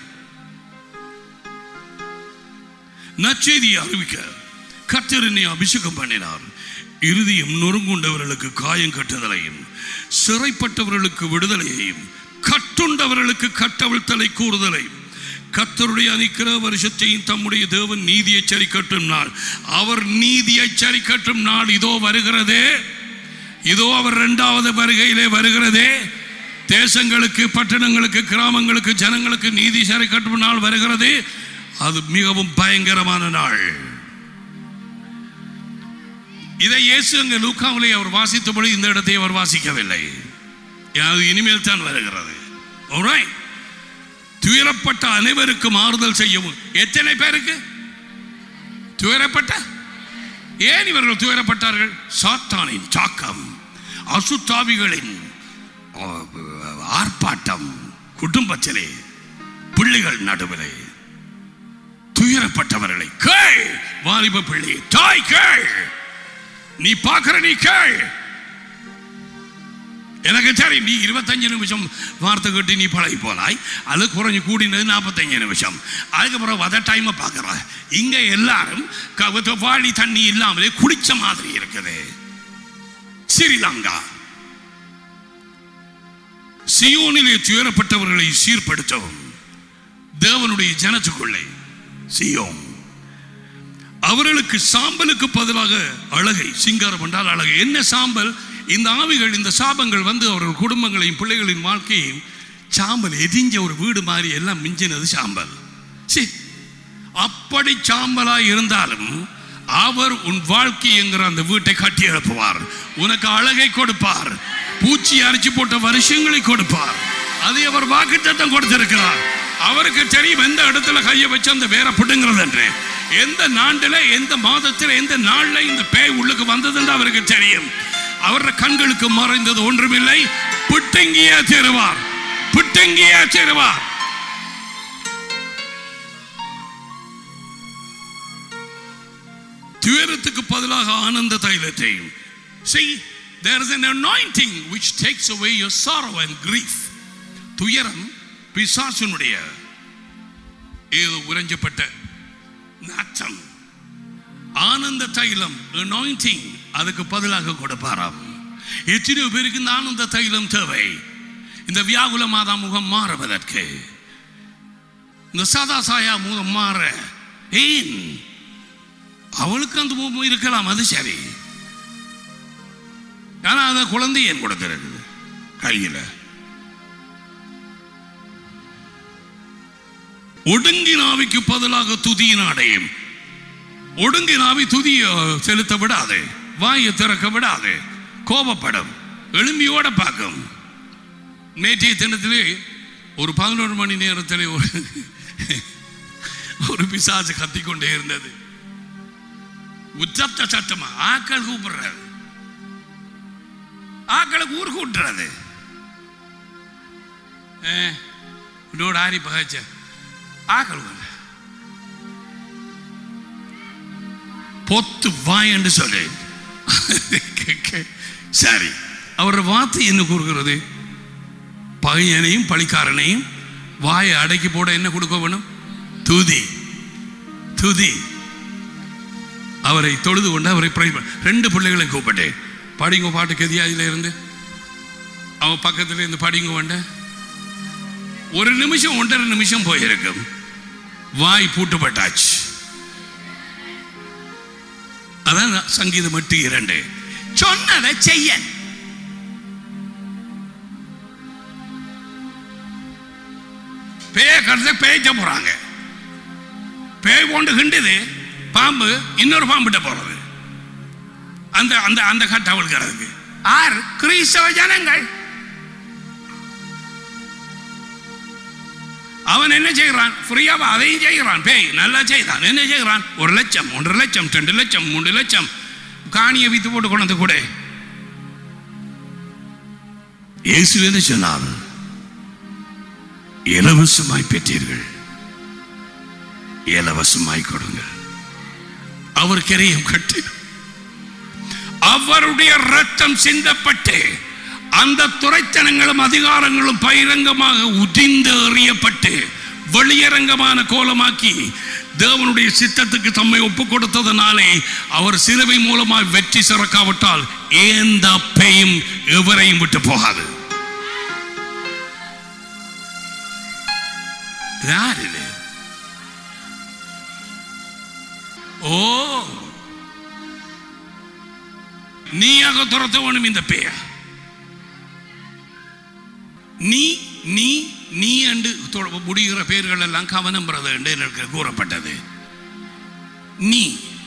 நற்செய்தி அறிவிக்க கர்த்தர் என்னை அபிஷேகம் பண்ணினார். இருதயம் நொறுங்குண்டவர்களுக்கு காயம் கட்டுதலையும், சிறைப்பட்டவர்களுக்கு விடுதலையையும், கட்டுண்டவர்களுக்கு கட்டவிழ்த்தலை கூறுதலையும், கர்த்தருடைய அனிக்கிற வருஷத்தையும் தம்முடைய தேவன் நீதியை சரிக்கட்டும் நாள். அவர் நீதியை சரிக்கட்டும் நாள் இதோ வருகிறதே. இதோ அவர் இரண்டாவது வருகையிலே வருகிறதே. தேசங்களுக்கு, பட்டணங்களுக்கு, கிராமங்களுக்கு, ஜனங்களுக்கு நீதி சரிக்கட்டும் நாள் வருகிறது. அது மிகவும் பயங்கரமான நாள். இதை இயேசு அங்கே லூக்காவிலே அவர் வாசித்தபடி இந்த இடத்தை அவர் வாசிக்கவில்லை. அது இனிமேல் தான் வருகிறது. Alright. துயரப்பட்ட அனைவருக்கும் ஆறுதல் செய்யவும். எத்தனை பேருக்கு துயரப்பட்ட? ஏன் இவர்கள் துயரப்பட்டார்கள்? சாத்தானின் தாக்கம், அசுத்தாவிகளின் ஆர்ப்பாட்டம், குடும்பத்திலே, பிள்ளைகள் நடுவிலே துயரப்பட்டவர்களை கேள். வாலிப பிள்ளை, தாய் கேள். நீ பார்க்கிற நீ கேள். எனக்கு சரி, நீ இருபத்தஞ்சு நிமிஷம் வார்த்தை கேட்டு நீ பழகி போனாய். அது குறைஞ்சு கூடினது நாற்பத்தஞ்சு நிமிஷம். அதுக்கப்புறம் வத டைமை பார்க்குற. இங்கே எல்லாரும் வாளி தண்ணி இல்லாமலே குடிச்ச மாதிரி இருக்குது. ஸ்ரீலங்கா சியோனிலே துயரப்பட்டவர்களை சீர்படுத்தவும். தேவனுடைய ஜனத்துக்குள்ளே சியோன் அவர்களுக்கு சாம்பலுக்கு பதிலாக அழகை, சிங்காரம் என்றால் அழகை. என்ன சாம்பல்? இந்த ஆவிகள், இந்த சாபங்கள் வந்து அவர்கள் குடும்பங்களையும் பிள்ளைகளின் வாழ்க்கையையும் சாம்பல் எரிஞ்ச ஒரு வீடு மாதிரி எல்லாம் மிஞ்சினது சாம்பல். அப்படி சாம்பலாய் இருந்தாலும் அவர் உன் வாழ்க்கை என்கிற அந்த வீட்டை கட்டி எழுப்புவார். உனக்கு அழகை கொடுப்பார், பூச்சி அரிச்சு போட்ட வருஷங்களை கொடுப்பார். அதை அவர் வாக்குத்தத்தம் கொடுத்திருக்கிறார். அவருக்கு தெரியும் எந்த இடத்துல கையை வச்சு அந்த வேற பிடுங்கிறது என்று, எந்த நாண்டில எந்த மாதத்தில் எந்த நாள்ல இந்த பேய் உள்ளுக்கு வந்தது என்று அவருக்கு தெரியும். அவருடைய கண்களுக்கு மறைந்தது ஒன்றுமில்லை. பிட்டங்கியே சேருவார், பிட்டங்கியே சேருவார். துயரத்துக்கு பதிலாக ஆனந்த தைலத்தையும். See, there is an anointing which takes away your sorrow and grief. துயரம் பிசாசுனுடைய ஏதோ உறைஞ்சப்பட்ட நாற்றம். ஆனந்த தைலம் anointing அதுக்கு பதிலாக கொடுப்பாராம். எத்தனையோ பேருக்கு இந்த ஆனந்த தைலம் தேவை, இந்த வியாகுல மாதா முகம் மாறுவதற்கு, இந்த சதா சாயா முகம் மாற. ஏன் அவளுக்கு அந்த முகம் இருக்கலாம், அது சரி. ஆனா அந்த குழந்தை ஏன் கொடுக்கிறது கையில? ஒடுங்கினாவிக்கு பதிலாக துதியின் அடையும். ஒடுங்கினாவி துதிய செலுத்த விடாது, வாயை திறக்க விடாது, கோபப்படும், எலும்பியோட பார்க்கும். நேற்றைய தினத்திலே ஒரு பதினொரு மணி நேரத்திலே ஒரு ஒரு பிசாசு கத்திக்கொண்டே இருந்தது. உச்சத்த சட்டமா ஆக்கள் கூப்பிடுறது, ஆக்களை ஊர் கூட்டுறது. இன்னொரு ஆரி பகச்ச ஆக்கள் பொத்து வாய் என்று சொல்லு. சரி, அவர் வார்த்தை என்ன கூறுகிறது? பகையனையும் பழிக்காரனையும் வாயை அடக்கி போட என்ன கொடுக்க வேணும்? துதி, துதி. அவரை தொழுது கொண்டு அவரை ரெண்டு பிள்ளைகளை கூப்பிட்டு படிங்க பாட்டு கதியாதில இருந்து அவன் பக்கத்துல இருந்து படிங்க வேண்ட. ஒரு நிமிஷம் ஒன்றரை நிமிஷம் போயிருக்கும், வாய் பூட்டுப்பட்டாச்சு. அதான் சங்கீதம் எட்டு இரண்டு. சொன்னதை செய்ய பேய கருத பேய்ச்ச போறாங்க. பேய் கொண்டு கிண்டுது, பாம்பு இன்னொரு பாம்புட்ட போறது. அந்த அந்த அந்த கட்டவளுக்கு ஆர் கிறிஸ்தவ ஜனங்கள். அவன் என்ன செய்கிறான்? ஃப்ரீயாவா அதையும் செய்கிறான். பேய் நல்லா செய்தான். என்ன செய்கிறான்? ஒரு லட்சம், ஒன்றரை லட்சம், ரெண்டு லட்சம், மூன்று லட்சம் காணியை வித்து போட்டு கொண்டு கூட. இயேசு என்ன சொன்னார்? இலவசமாய் பெற்றீர்கள், இலவசமாய் கொடுங்கள். அவர் கிரையம் கட்டி அவருடைய ரத்தம் சிந்தப்பட்டு அந்த துரைத்தனங்களும் அதிகாரங்களும் பகிரங்கமாக உதிர்ந்து எறியப்பட்டு வெளியரங்கமான கோலமாக்கி தேவனுடைய சித்தத்துக்கு தம்மை ஒப்பு கொடுத்ததனாலே அவர் சிலுவை மூலமாக வெற்றி சிறக்காவிட்டால் எந்த பேயும் எவரையும் விட்டு போகாது. ஓ, நீயாக துரத்த வேணும் இந்த பேய. நீ நீ நீ என்று முடிகிற பெயர்கள் எல்லாம் கவனம் என்று கூறப்பட்டது. நீ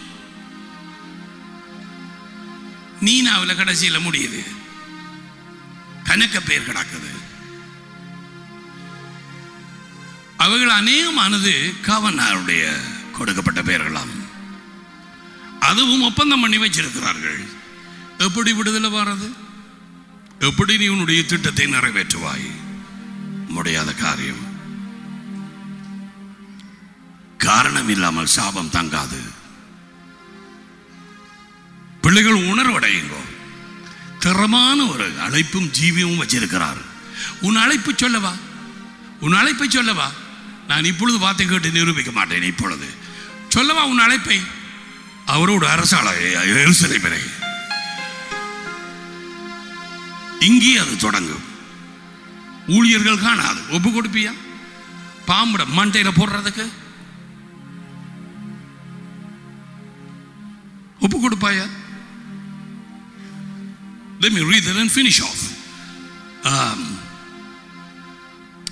நீனாவில் கடைசியில் முடியுது, கணக்க பெயர் கிடக்குது. அவைகள் அநேகமானது கவர்னருடைய கொடுக்கப்பட்ட பெயர்களாம். அதுவும் ஒப்பந்தம் பண்ணி வச்சிருக்கிறார்கள். எப்படி விடுதலை வர்றது? எப்படி நீ உன்னுடைய திட்டத்தை நிறைவேற்றுவாய்? முடியாத காரியம். காரணம் இல்லாமல் சாபம் தங்காது. பிள்ளைகள் உணர்வடையுங்கோ. திறமான ஒரு அழைப்பும் ஜீவியமும் வச்சிருக்கிறார். உன் அழைப்பு சொல்லவா, உன் அழைப்பை சொல்லவா. நான் இப்பொழுது வார்த்தை கேட்டு நிரூபிக்க மாட்டேன். இப்பொழுது சொல்லவா உன் அழைப்பை. அவரோடு அரசாளை எருசலேமிலே இங்கே அது தொடங்கும். ஊழியர்கள் காணாது. ஒப்பு கொடுப்பியா? பாம்புட மண்டையில போடுறதுக்கு ஒப்பு கொடுப்பாயா? Let me read that and finish off. Um,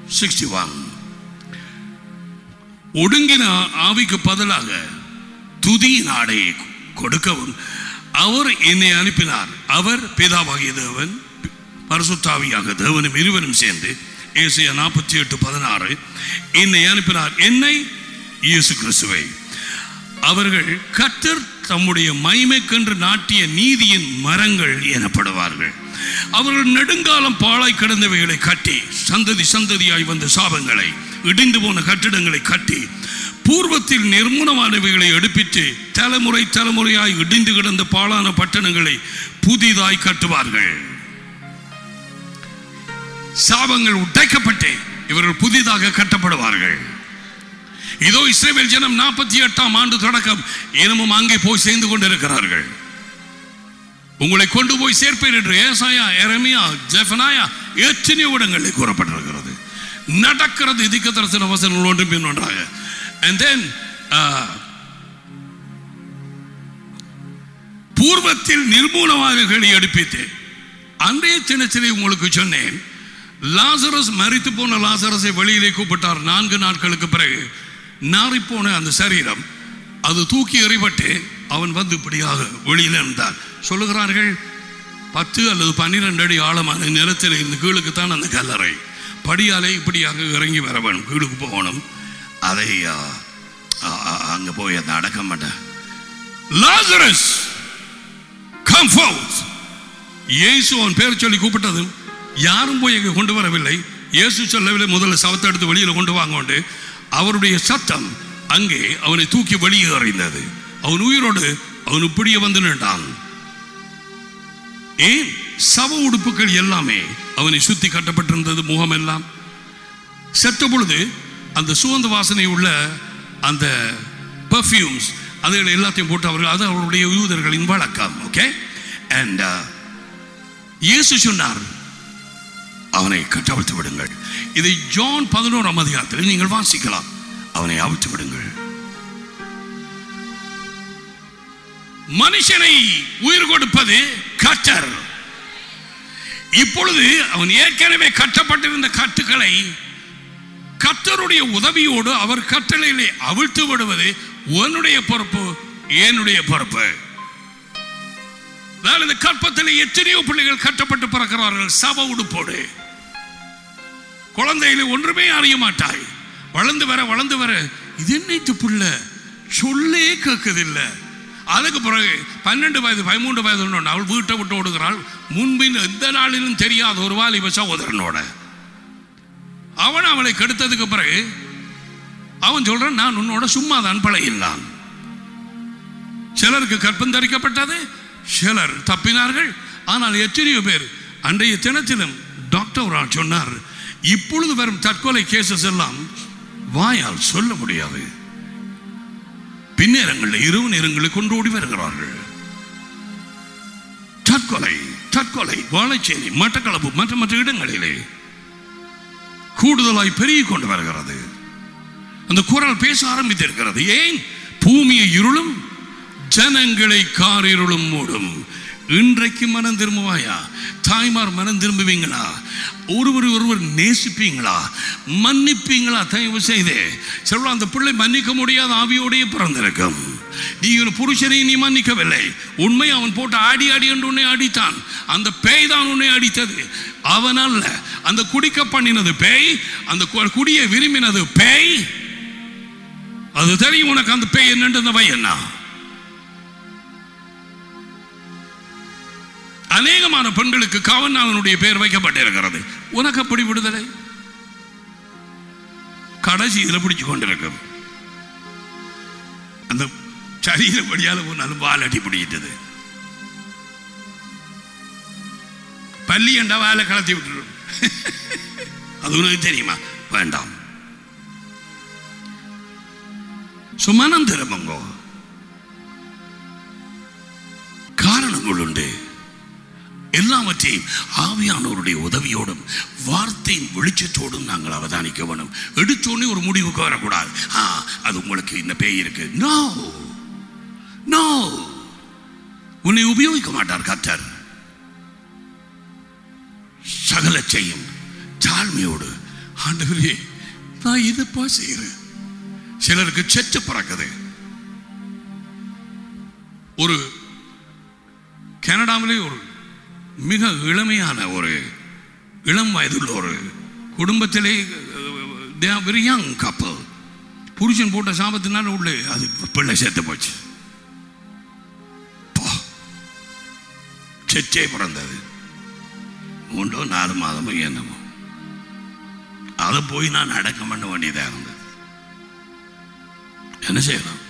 sixty one. ஒடுங்கின ஆவிக்கு பதிலாக துதி நாடை கொடுக்கவும் அவர் என்னை அனுப்பினார். அவர் பிதாவாகிய தேவன் பரிசுத்தாவியாக தேவனும் இருவரும் சேர்ந்து ஏசாயா நாற்பத்தி எட்டு பதினாறு என்னை அனுப்பினார். என்னை இயேசு கிறிஸ்துவை அவர்கள் கர்த்தர் தம்முடைய மகிமைக்கென்று நாட்டிய நீதியின் மரங்கள் எனப்படுவார்கள். அவர்கள் நெடுங்காலம் பாழாய் கிடந்தவைகளை கட்டி சந்ததி சந்ததியாய் வந்த சாபங்களை இடிந்து போன கட்டிடங்களை கட்டி பூர்வத்தில் நிர்மூலமானவைகளை எடுப்பித்து தலைமுறை தலைமுறையாய் இடிந்து கிடந்த பாழான பட்டணங்களை புதிதாய் கட்டுவார்கள். சாபங்கள் உடைக்கப்பட்டு இவர்கள் புதிதாக கட்டப்படுவார்கள். இதோ இஸ்ரவேல் ஜனம் நாற்பத்தி எட்டாம் ஆண்டு தொடக்கம் இனமும் அங்கே போய் சேர்ந்து கொண்டிருக்கிறார்கள். உங்களை கொண்டு போய் சேர்ப்பேன் என்று ஏசாயா, எரேமியா, ஜெஃபனாயா எத்தனையோ இடங்களில் கூறப்பட்டிருக்கிறது. நடக்கிறது இதுக்கு தரிசன வசனங்கள் ஒன்றும் பின் ஒன்றாக. And then பூர்வத்தில் நிர்மூலமானவைகளை எடுப்பித்து அன்றைய தினத்திலே உங்களுக்கு சொன்னேன், லாசரஸ் மரித்து போன லாசரஸை வெளியிலே கூப்பிட்டார். நான்கு நாட்களுக்கு பிறகு நாறிப்போன அந்த சரீரம் அது தூக்கி எறிபட்டு அவன் வந்து இப்படியாக வெளியில் இருந்தார். சொல்லுகிறார்கள் பத்து அல்லது பன்னிரண்டு அடி ஆழமான நிலத்தில் இருந்து கீழுக்குத்தான் அந்த கல்லறை. படியாலே இப்படியாக இறங்கி வர வேணும், கீழுக்கு போகணும். அதை அங்க போய் அதை அடக்க மாட்டேன். Lazarus come forth. இயேசு அவன் பேர் சொல்லி கூப்பிட்டதும் யாரும் போய் அங்கே கொண்டு வரவில்லை. இயேசு சொல்லவில்லை முதல்ல சவத்தை எடுத்து வெளியில் கொண்டு வாங்க. அவருடைய சத்தம் அங்கே அவனை தூக்கி வெளியே எறிந்தது. அவன் உயிரோடு அவன் இப்படியே வந்து நின்றான். ஏன்? சவ உடுப்புகள் எல்லாமே அவனை சுத்தி கட்டப்பட்டிருந்தது. முகம் எல்லாம் செத்த பொழுது அந்த சுகந்த வாசனை உள்ள அந்த பெர்ஃப்யூம்ஸ் அதுகளை எல்லாத்தையும் போட்டு அவர்கள், அது அவருடைய யூதர்களின் வழக்கம். ஓகே. அண்ட் இயேசு சொன்னார் அவனை கட்டவிழ்த்து விடுங்கள். இதை ஜான் பதினோராம் அதிகாரத்தில் நீங்கள் வாசிக்கலாம். அவனை அவிழ்த்து விடுங்கள். மனுஷனை உயிர் கொடுப்பது கர்த்தர். இப்பொழுது அவன் ஏற்கனவே கட்டப்பட்டிருந்த கட்டுக்களை கர்த்தருடைய உதவியோடு அவர் கட்டளையிலே அவிழ்த்து விடுவது உன்னுடைய பொறுப்பு, என்னுடைய பொறுப்பு. இந்த கற்பத்தில் எத்தனையோ பிள்ளைகள் கட்டப்பட்டு பிறக்கிறார்கள் சப உடுப்போடு. குழந்தையில ஒன்றுமே அறிய மாட்டாய். வளர்ந்து வர வளர்ந்து வர இது என்னைத்து புள்ள சொல்லே கேட்கதில்லை. அதுக்கு பிறகு பன்னெண்டு வயது பதிமூன்று வயது அவள் வீட்டை விட்டு ஓடுகிறாள். முன்பின் எந்த நாளிலும் தெரியாத ஒரு வாலிப சகோதரனோட அவன் அவளை கெடுத்ததுக்கு பிறகு அவன் சொல்றான், நான் உன்னோட சும்மா தான் பழகினான். சிலருக்கு கற்பம் தரிக்கப்பட்டது, சிலர் தப்பினார்கள். ஆனால் எத்தனையோ பேர் அன்றைய தினத்திலும் டாக்டர் சொன்னார், இப்பொழுது வரும் தற்கொலை கேசஸ் எல்லாம் வாயால் சொல்ல முடியாது. பின்னேரங்களில் இரவு நேரங்களில் கொண்டு ஓடி வருகிறார்கள். தற்கொலை தற்கொலை வாழைச்சேரி, மட்டக்களப்பு மற்ற மற்ற இடங்களிலே கூடுதலாய் பெருகி கொண்டு வருகிறது. அந்த குரல் பேச ஆரம்பித்திருக்கிறது. ஏன்? பூமியை இருளும் ஜனங்களை காரிருளும் மூடும். இன்றைக்கு மனம் திரும்புவாயா? தாய்மார் மனம் திரும்புவீங்களா? ஒருவர் ஒருவர் நேசிப்பீங்களா? மன்னிப்பீங்களா? தயவு செய்து சொல்ல, அந்த பிள்ளை மன்னிக்க முடியாத ஆவியோடைய பிறந்திருக்கும். நீ ஒரு புருஷனை நீ மன்னிக்கவில்லை. உண்மை, அவன் போட்டு ஆடி ஆடி என்று உன்னை அடித்தான். அந்த பேய் தான் உன்னை அடித்தது, அவன் அல்ல. அந்த குடிக்க பண்ணினது பேய், அந்த குடியை விரும்பினது பேய். அது தெரியும் உனக்கு. அந்த பேய் என்னன்றது என்ன? அநேகமான பெண்களுக்கு காவல்நாதனுடைய பெயர் வைக்கப்பட்டிருக்கிறது. உனக்கு அப்படி விடுதலை? கடைசி இதில் பிடிச்சு கொண்டிருக்கும். அந்த சரீரப்படியால் போனாலும் வால் அடி பிடிக்கிட்டது. பள்ளி என்றா வாழை கலத்தி விட்டுரும். அது உனக்கு தெரியுமா? வேண்டாம். சுமனம் திரும்பங்கோ. காரணங்கள் உண்டு. எல்லாவற்றையும் ஆவியானவருடைய உதவியோடும் வார்த்தையின் வெளிச்சத்தோடும் நாங்கள் அவதானிக்க வேணும். எடுத்தோடனே ஒரு முடிவுக்கு வரக்கூடாது. ஆ, அது உங்களுக்கு இந்த பேய் இருக்கு. நோ நோ, உன்னை உபயோகிக்க மாட்டார் கர்த்தர். சகல செய்யும் தாழ்மையோடு ஆண்டவரே நான் இதப்பா செய்யறேன். சிலருக்கு செச்சு பறக்குது. ஒரு கனடாவிலே ஒரு மிக இளமையான ஒரு இளம் வயதுள்ள ஒரு குடும்பத்திலே வெரி யங் கப்பல், புருஷன் போட்ட சாபத்தினால உள்ள அது பிள்ளை சேர்த்து போச்சு. செச்சே பிறந்தது. மூன்றோ நாலு மாதமோ என்னமோ அதை போய் நான் அடக்கம் பண்ண வேண்டியதாக இருந்தது. என்ன செய்யலாம்?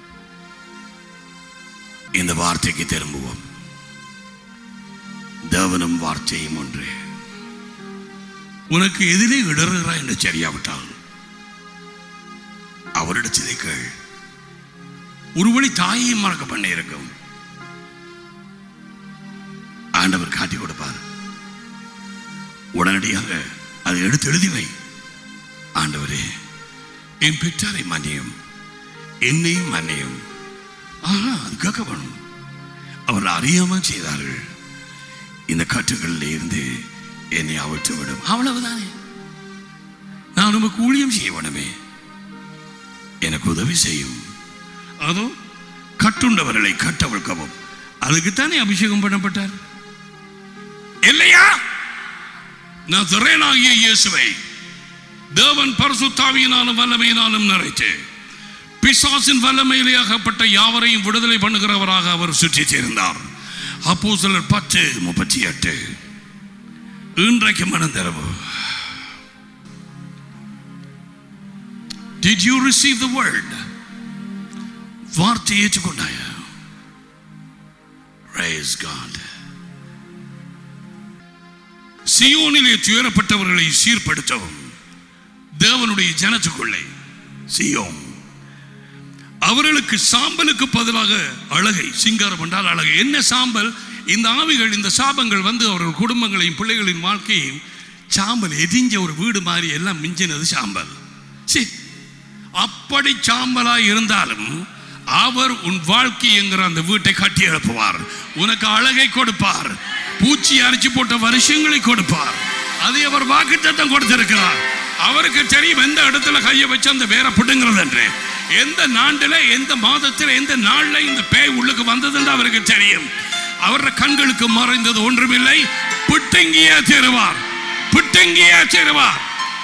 இந்த வார்த்தைக்கு திரும்புவோம். தேவனும் வார்த்தையும் ஒன்று. உனக்கு எதிரே இடறுகிறாய் என்று சரியாவிட்டால் அவரிடத்திலே கேள். ஒருவழி தாயையும் மறக்க பண்ண இருக்கும். ஆண்டவர் காட்டி கொடுப்பார். உடனடியாக அதை எடுத்து எழுதி வை. ஆண்டவரே என் பெற்றாரை மன்னியும், என்னையும் மன்னியும். ஆஹா, அது கேட்க வேணும். அவர் அறியாமல் செய்தார்கள். இந்த கட்டுகளில் இருந்து என்னை அவிழ்த்து விடும். அவ்வளவுதானே. நான் உமக்கு ஊழியம் செய்ய வேணுமே, எனக்கு உதவி செய்யும். அதோ கட்டுண்டவர்களை கட்டவிழ்க்கவும். அதுக்குத்தானே அபிஷேகம் பண்ணப்பட்டார் இல்லையா? நான் திறனாகிய இயேசுவை தேவன் பரிசுத்தாவியினாலும் வல்லமையினாலும் நிறைத்து பிசாசின் வல்லமையிலே அகப்பட்ட யாவரையும் விடுதலை பண்ணுகிறவராக அவர் சுற்றி சேர்ந்தார். அப்போஸ்தலர் பத்து முப்பத்தி எட்டு. இன்றைக்கு மனம் தரவு. Did you receive the word? வார்த்தையை ஏற்றுக்கொண்டாயா? Praise God. சியோனிலே துயரப்பட்டவர்களை சீர்படுத்தவும் தேவனுடைய ஜனத்துக்குள்ளே சியோன் அவர்களுக்கு சாம்பலுக்கு பதிலாக அழகை, சிங்காரம் என்றால் அழகை. என்ன சாம்பல்? இந்த ஆவிகள், இந்த சாபங்கள் வந்து அவர்கள் குடும்பங்களையும் பிள்ளைகளின் வாழ்க்கையும் சாம்பல் எரிஞ்ச ஒரு வீடு மாதிரி எல்லாம் மிஞ்சினது சாம்பல். சரி, அப்படி சாம்பலாய் இருந்தாலும் அவர் உன் வாழ்க்கை என்கிற அந்த வீட்டை கட்டி எழுப்புவார். உனக்கு அழகை கொடுப்பார். பூச்சி அரிச்சு போட்ட வருஷங்களை கொடுப்பார். அதை அவர் வாக்குத்தத்தம் கொடுத்திருக்கிறார். அவருக்கு தெரியும் எந்த இடத்துல கையை வச்சு அந்த வேற பிடுங்கிறது என்று, எந்த நாட்டில், எந்த மாதத்தில், எந்த நாளில் இந்த பேய் உள்ளுக்கு வந்தது என்று அவருக்கு தெரியும். அவருடைய கண்களுக்கு மறைந்தது ஒன்றுமில்லை. பிட்டங்கியே சேருவார், பிட்டங்கியே சேருவார்.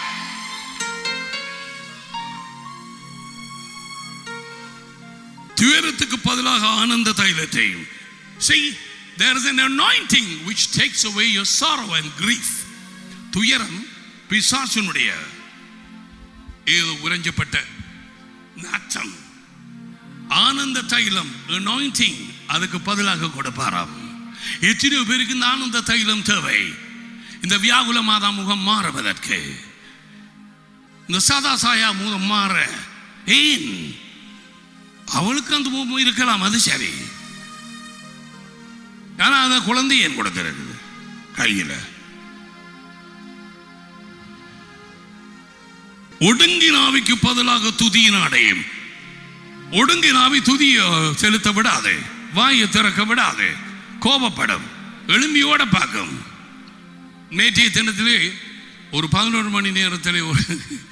துயரத்துக்கு பதிலாக ஆனந்த தைலத்தையும். See, there is an anointing which takes away your sorrow and grief. துயரம் பிசாசுனுடைய ஏதோ உறைஞ்சப்பட்ட நாற்றம். ஆனந்த தைலம் anointing அதுக்கு பதிலாக கொடுப்பாராம். எத்தனையோ பேருக்கு இந்த ஆனந்த தைலம் தேவை. இந்த வியாகுல மாதா முகம் மாறுவதற்கு, இந்த சதா சாயா முகம் மாற. ஏன்? அவளுக்கு அந்த முகம் இருக்கலாம், அது சரி. ஆனா அந்த குழந்தை ஏன் கொடுக்கிறது கையில? ஒடுங்கின ஆவிக்கு பதிலாக துதியின் அடையும். ஒடுங்கின ஆவி துதிய செலுத்த விடாது, வாயை திறக்க விடாது, கோபப்படும், எலும்பியோட பார்க்கும். நேற்றைய தினத்திலே ஒரு பதினொரு மணி நேரத்திலே ஒரு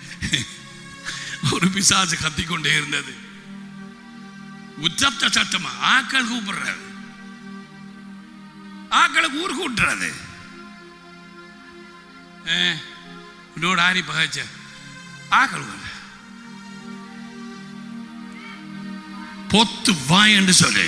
ஒரு பிசாசு கத்திக்கொண்டே இருந்தது. உச்சத்த சட்டமா ஆக்கள் கூப்பிடுறது, ஆக்களை ஊர் கூட்டுறது. இன்னோட ஆரி பகாச்ச ஆக்கள் பொத்து வாய் என்று சொல்லு.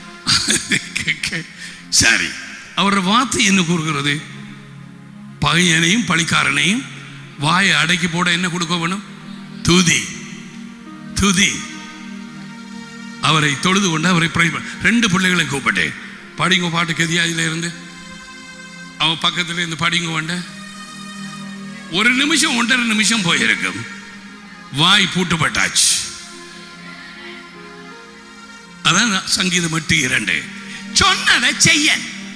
சரி, அவரோட வார்த்தை என்ன கூறுகிறது? பகையனையும் பழிக்காரனையும் வாயை அடக்கி போட என்ன கொடுக்க வேணும்? துதி, துதி. அவரை தொழுது கொண்டு அவரை ரெண்டு பிள்ளைகளை கூப்பிட்டு படிங்க பாட்டு கதியாதில இருந்து அவன் பக்கத்துல இருந்து படிங்க வந்த ஒரு நிமிஷம் ஒன்றரை நிமிஷம் போயிருக்கும். வாய் பூட்டுப்பட்டாச்சு. அதான் சங்கீதம் எட்டு இரண்டு. சொன்னதை செய்ய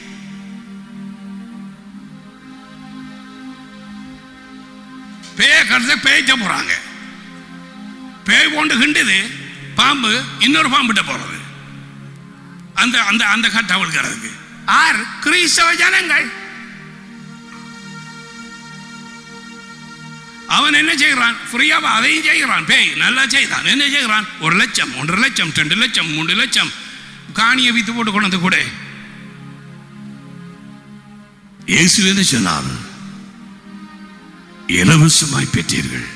பேய கருத பேய்க்க போறாங்க. பேய் கொண்டு கிண்டது பாம்பு இன்னொரு பாம்புட்ட போறது. அந்த அந்த அந்த கட்டவளுக்கு ஆர் கிறிஸ்தவ ஜனங்கள் அவன் என்ன செய்கிறான்? ஃப்ரீயாவா அதையும் செய்கிறான். பேய் நல்லா செய்தான். என்ன செய்கிறான்? ஒரு லட்சம், ஒன்றரை லட்சம், ரெண்டு லட்சம், மூன்று லட்சம் காணியை வித்து போட்டு கொண்டு கூட. இயேசு என்ன சொன்னார்? இலவசமாய் பெற்றீர்கள்,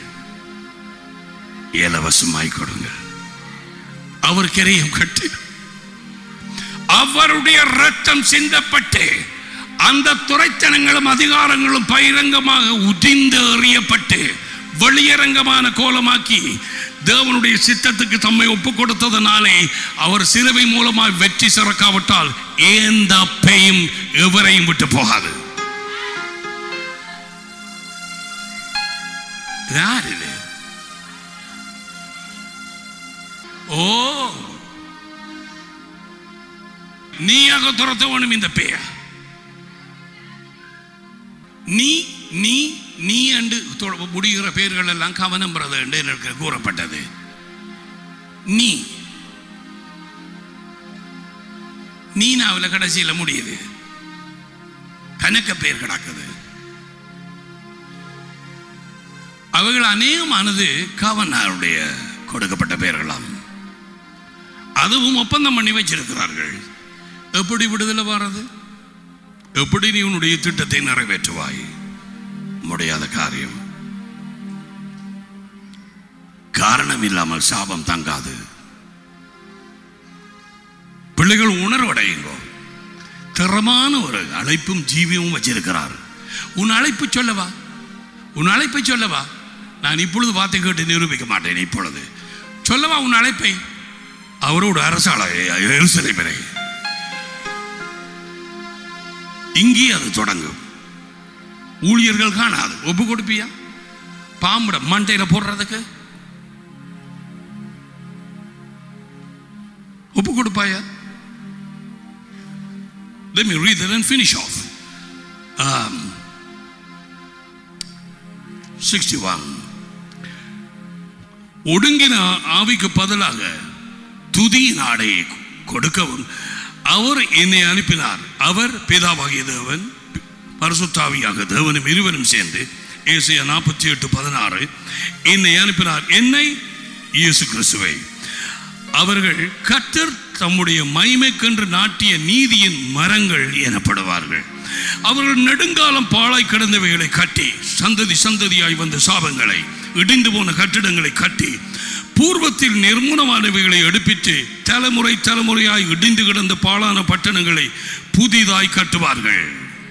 இலவசமாய் கொடுங்கள். அவர் கிரையம் கட்டி அவருடைய ரத்தம் சிந்தப்பட்டு அந்த துரைத்தனங்களும் அதிகாரங்களும் பகிரங்கமாக உதிர்ந்து எறியப்பட்டு வெளியரங்கமான கோலமாக்கி தேவனுடைய சித்தத்துக்கு தம்மை ஒப்புக் கொடுத்ததனாலே அவர் சிலுவை மூலமாக வெற்றி சிறக்காவிட்டால் எந்த பேயும் எவரையும் விட்டு போகாது. யார் இது? ஓ, நீயாக துரத்த வேணும் இந்த பேய. நீ நீ நீ என்று முடிகிற பெயர்கள் எல்லாம் கவனம் பிரதர் என்று கூறப்பட்டது. நீ நீ நாவல கடைசியில் முடியுது. கணக்க பெயர் கிடக்குது. அவைகள் அநேகமானது கவர்னருடைய கொடுக்கப்பட்ட பெயர்களாம். அதுவும் ஒப்பந்தம் பண்ணி வச்சிருக்கிறார்கள். எப்படி விடுதலை வர்றது? எப்படி நீ உன்னுடைய திட்டத்தை நிறைவேற்றுவாய்? முடியாத காரியம். காரணம் இல்லாமல் சாபம் தங்காது. பிள்ளைகள் உணர்வடையுங்கோ. திறமான ஒரு அழைப்பும் ஜீவியமும் வச்சிருக்கிறார். உன் அழைப்பு சொல்லவா? உன் அழைப்பை சொல்லவா? நான் இப்பொழுது வார்த்தை கேட்டு நிரூபிக்க மாட்டேன். இப்பொழுது சொல்லவா உன் அழைப்பை? அவரோடு அரசாளை எருசலேமிலே இங்கே அது தொடங்கும். ஊழியர்கள் காணாது. ஒப்பு கொடுப்பியா? பாம்புட மண்டையில போடுறதுக்கு ஒப்பு கொடுப்பாயா? Let me read that and finish off. Um, sixty-one. ஒடுங்கின ஆவிக்கு பதிலாக துதி நாடை கொடுக்கவும் அவர் என்னை அனுப்பினார். அவர் பிதாவாகிய தேவன் பரிசுத்தாவியாக தேவனும் இருவரும் சேர்ந்து ஏசாயா நாற்பத்தி எட்டு பதினாறு என்னை அனுப்பினார். என்னை இயேசு கிறிஸ்துவை அவர்கள் கர்த்தர் தம்முடைய மகிமைக்கென்று நாட்டிய நீதியின் மரங்கள் எனப்படுவார்கள். அவர்கள் நெடுங்காலம் பாழாய் கிடந்தவைகளை கட்டி சந்ததி சந்ததியாய் வந்த சாபங்களை இடிந்து போன கட்டிடங்களை கட்டி பூர்வத்தில் நிர்மூலமானவைகளை எடுப்பித்து தலைமுறை தலைமுறையாய் இடிந்து கிடந்த பாழான பட்டணங்களை புதிதாய் கட்டுவார்கள்.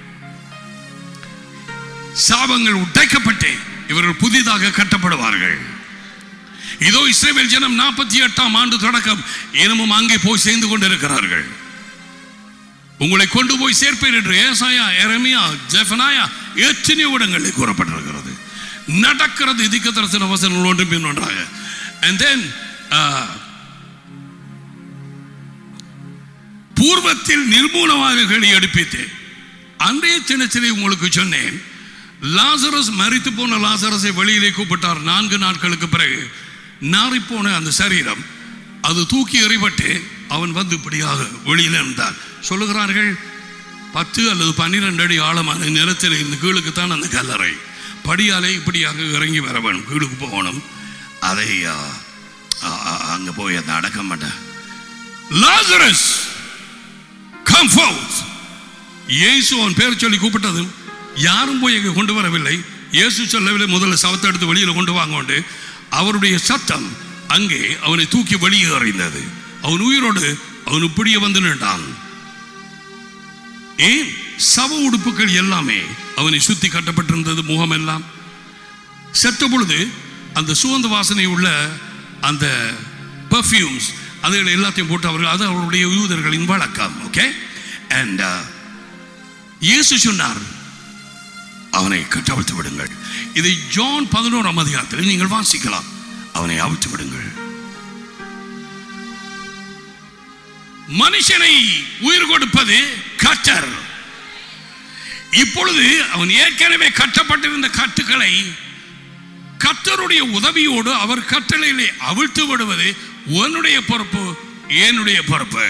சாபங்கள் உடைக்கப்பட்டு இவர்கள் புதிதாக கட்டப்படுவார்கள். இதோ இஸ்ரவேல் ஜனம் நாற்பத்தி எட்டாம் ஆண்டு தொடக்கம் இனமும் அங்கே போய் சேர்ந்து கொண்டிருக்கிறார்கள். உங்களை கொண்டு போய் சேர்ப்பேன் என்று ஏசாயா, எரேமியா, ஜெஃபனாயா எத்தனையோ இடங்களில் கூறப்பட்டிருக்கிறது. நடக்கிறது இதிக்கத்தரசின வசனங்கள் ஒன்றும் பின் ஒன்றாக. And then uh, பூர்வத்தில் நிர்மூலமானவைகளை எடுப்பித்து அன்றைய தினத்திலே உங்களுக்கு சொன்னேன். லாசரஸ் மரித்து போன லாசரஸை வெளியிலே கூப்பிட்டார். நான்கு நாட்களுக்கு பிறகு நாறிப்போன அந்த சரீரம் அது தூக்கி எறிபட்டு அவன் வந்து இப்படியாக வெளியில் இருந்தார். சொல்லுகிறார்கள் பத்து அல்லது பன்னிரண்டு அடி ஆழமான நிலத்தில் இருந்து கீழுக்குத்தான் அந்த கல்லறை. படியாலே இப்படியாக இறங்கி வர வேணும், கீழுக்கு போகணும். அதை அங்க போய் அந்த அடக்கம் பண்ண லாசரஸ் கம் ஃபோர்த். இயேசு அவன் பேர் சொல்லி கூப்பிட்டதும் யாரும் போய் அங்கே கொண்டு வரவில்லை. இயேசு சொல்லவில்லை முதல்ல சவத்தை எடுத்து வெளியில் கொண்டு வாங்க. அவருடைய சத்தம் அங்கே அவனை தூக்கி வெளியே அறிந்தது. அவன் உயிரோடு அவன் இப்படியே வந்து நின்றான். ஏன்? சவ உடுப்புகள் எல்லாமே அவனை சுத்தி கட்டப்பட்டிருந்தது. முகம் எல்லாம் செத்த பொழுது அந்த சுகந்த வாசனை உள்ள அந்த பெர்ஃப்யூம்ஸ் அதுகளை எல்லாத்தையும் போட்டு அவர்கள், அது அவருடைய யூதர்களின் வழக்கம். ஓகே. அண்ட் இயேசு சொன்னார் அவனை கட்டவிழ்த்து விடுங்கள். இதை ஜான் பதினோராம் அதிகாரத்தில் நீங்கள் வாசிக்கலாம். அவனை அவிழ்த்து விடுங்கள். மனுஷனை உயிர் கொடுப்பது கர்த்தர். இப்பொழுது அவன் ஏற்கனவே கட்டப்பட்டிருந்த கட்டுக்களை கர்த்தருடைய உதவியோடு அவர் கட்டளையிலே அவிழ்த்து விடுவது உன்னுடைய பொறுப்பு, என்னுடைய பொறுப்பு.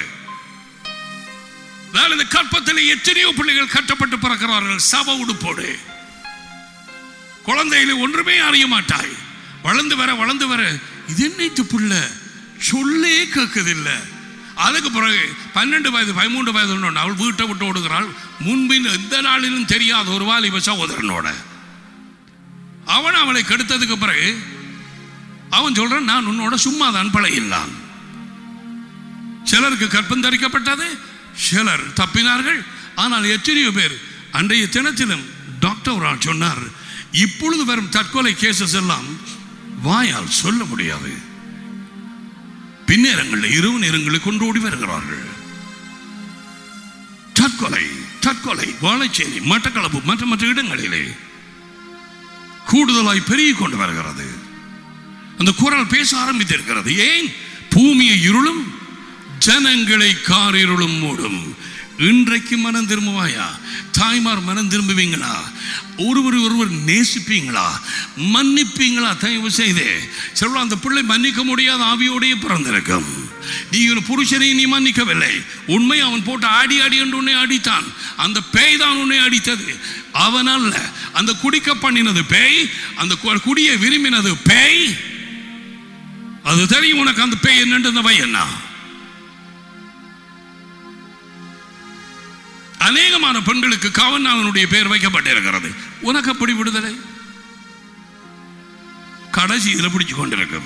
கற்பத்தில் எத்தனையோ பிள்ளைகள் கட்டப்பட்டு பிறக்கிறார்கள் சப உடுப்போடு. குழந்தையில ஒன்றுமே அறிய மாட்டாய். வளர்ந்து வர வளர்ந்து வர இது என்னைத்து புள்ள சொல்லே கேட்கதில்லை. அதுக்கு பிறகு பன்னெண்டு வயது பதிமூன்று வயது அவள் வீட்டை விட்டு ஓடுகிறாள். முன்பின் எந்த நாளிலும் தெரியாத ஒரு வாலிப சகோதரனோட அவன் அவளை கெடுத்ததுக்கு பிறகு அவன் சொல்றான், நான் உன்னோட சும்மா தான் பழகினான். சிலருக்கு கற்பம் தரிக்கப்பட்டது, சிலர் தப்பினார்கள். ஆனால் எத்தனையோ பேர் அன்றைய தினத்திலும் டாக்டர் சொன்னார், இப்பொழுது வரும் தற்கொலை கேசஸ் எல்லாம் வாயால் சொல்ல முடியாது. பின்னேரங்களில் இரவு நேரங்களில் கொண்டு ஓடி வருகிறார்கள். தற்கொலை தற்கொலை வாழைச்சேரி, மட்டக்களப்பு மற்ற மற்ற இடங்களிலே கூடுதலாய் பெருகி கொண்டு வருகிறது. அந்த குரல் பேச ஆரம்பித்திருக்கிறது. ஏன்? பூமியை இருளும் ஜனங்களை காரிருளும் மூடும். இன்றைக்கு மனம் திரும்புவாயா? தாய்மார் மனம் திரும்புவீங்களா? ஒருவர் ஒருவர் நேசிப்பீங்களா? மன்னிப்பீங்களா? தயவு செய்து சொல்ல, அந்த பிள்ளை மன்னிக்க முடியாத ஆவியோடைய பிறந்திருக்கும். நீ ஒரு புருஷனை நீ மன்னிக்கவில்லை. உண்மை, அவன் போட்டு ஆடி ஆடி என்று உன்னை அடித்தான். அந்த பேய் தான் உன்னை அடித்தது, அவன் அல்ல. அந்த குடிக்க பண்ணினது பேய், அந்த குடியை விரும்பினது பேய். அது தெரியும் உனக்கு. அந்த பேய் என்னன்றது பையனா? அநேகமான பெண்களுக்கு காவல்நாதனுடைய பெயர் வைக்கப்பட்டிருக்கிறது. உனக்கு அப்படி விடுதலை? கடைசி இதில் பிடிச்சு கொண்டிருக்கும்.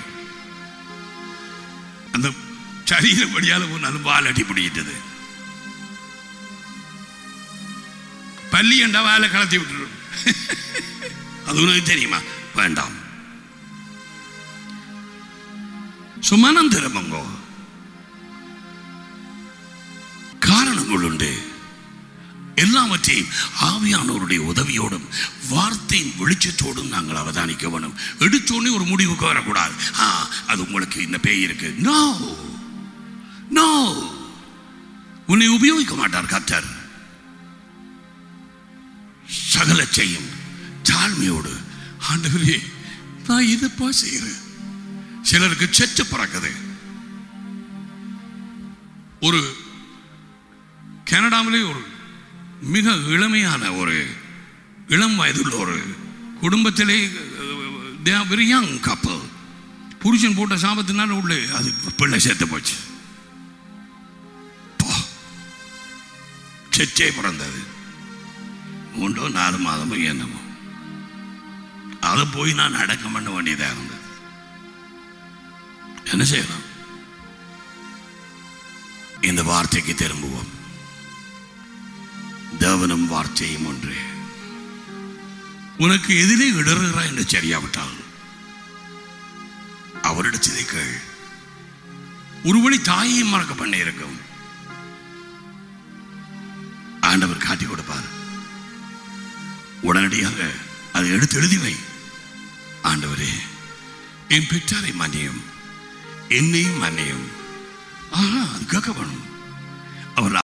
அந்த சரீரப்படியால் போனாலும் வால் அடி பிடிக்கிட்டது. பள்ளி என்றா வாழை கலத்தி விட்டுரும். அது உனக்கு தெரியுமா? வேண்டாம். சுமனம் திரும்பங்கோ. காரணங்கள் உண்டு. எல்லாவற்றையும் ஆவியானவருடைய உதவியோடும் வார்த்தையின் வெளிச்சத்தோடும் நாங்கள் அவதானிக்க வேணும். எடுத்தோடனே ஒரு முடிவுக்கு வரக்கூடாது. ஆ, அது உங்களுக்கு இந்த பேய் இருக்கு. நோ நோ, உன்னை உபயோகிக்க மாட்டார் கர்த்தர். சகல செய்யும் தாழ்மையோடு, ஆண்டவரே நான் இதப்பா செய்கிறேன். சிலருக்கு செத்து பிறக்குது. ஒரு கனடாவிலே ஒரு மிக இளமையான ஒரு இளம் வயதுள்ள ஒரு குடும்பத்திலே வெரி யங் கப்பல், புருஷன் போட்ட சாபத்தினால உள்ள அது பிள்ளை சேர்த்து போச்சு. செச்சே பிறந்தது. மூன்றோ நாலு மாதமோ என்னமோ. அதை போய் நான் அடக்கம் பண்ண வேண்டியதாக இருந்தது. என்ன செய்யலாம்? இந்த வார்த்தைக்கு திரும்புவோம். தேவனும் வார்த்தையும் ஒன்று. உனக்கு எதிரே இடறுகிறாய் என்று தெரியாவிட்டால் அவரிடத்திலே கேள். ஒருவழி தாயையும் மறக்க பண்ண இருக்கும். ஆண்டவர் காட்டி கொடுப்பார். உடனடியாக அதை எடுத்து எழுதி வை. ஆண்டவரே, என் பெற்றாரை மன்னியும், என்னையும் மன்னியும். ஆஹா, அது கேட்க வேணும். அவர்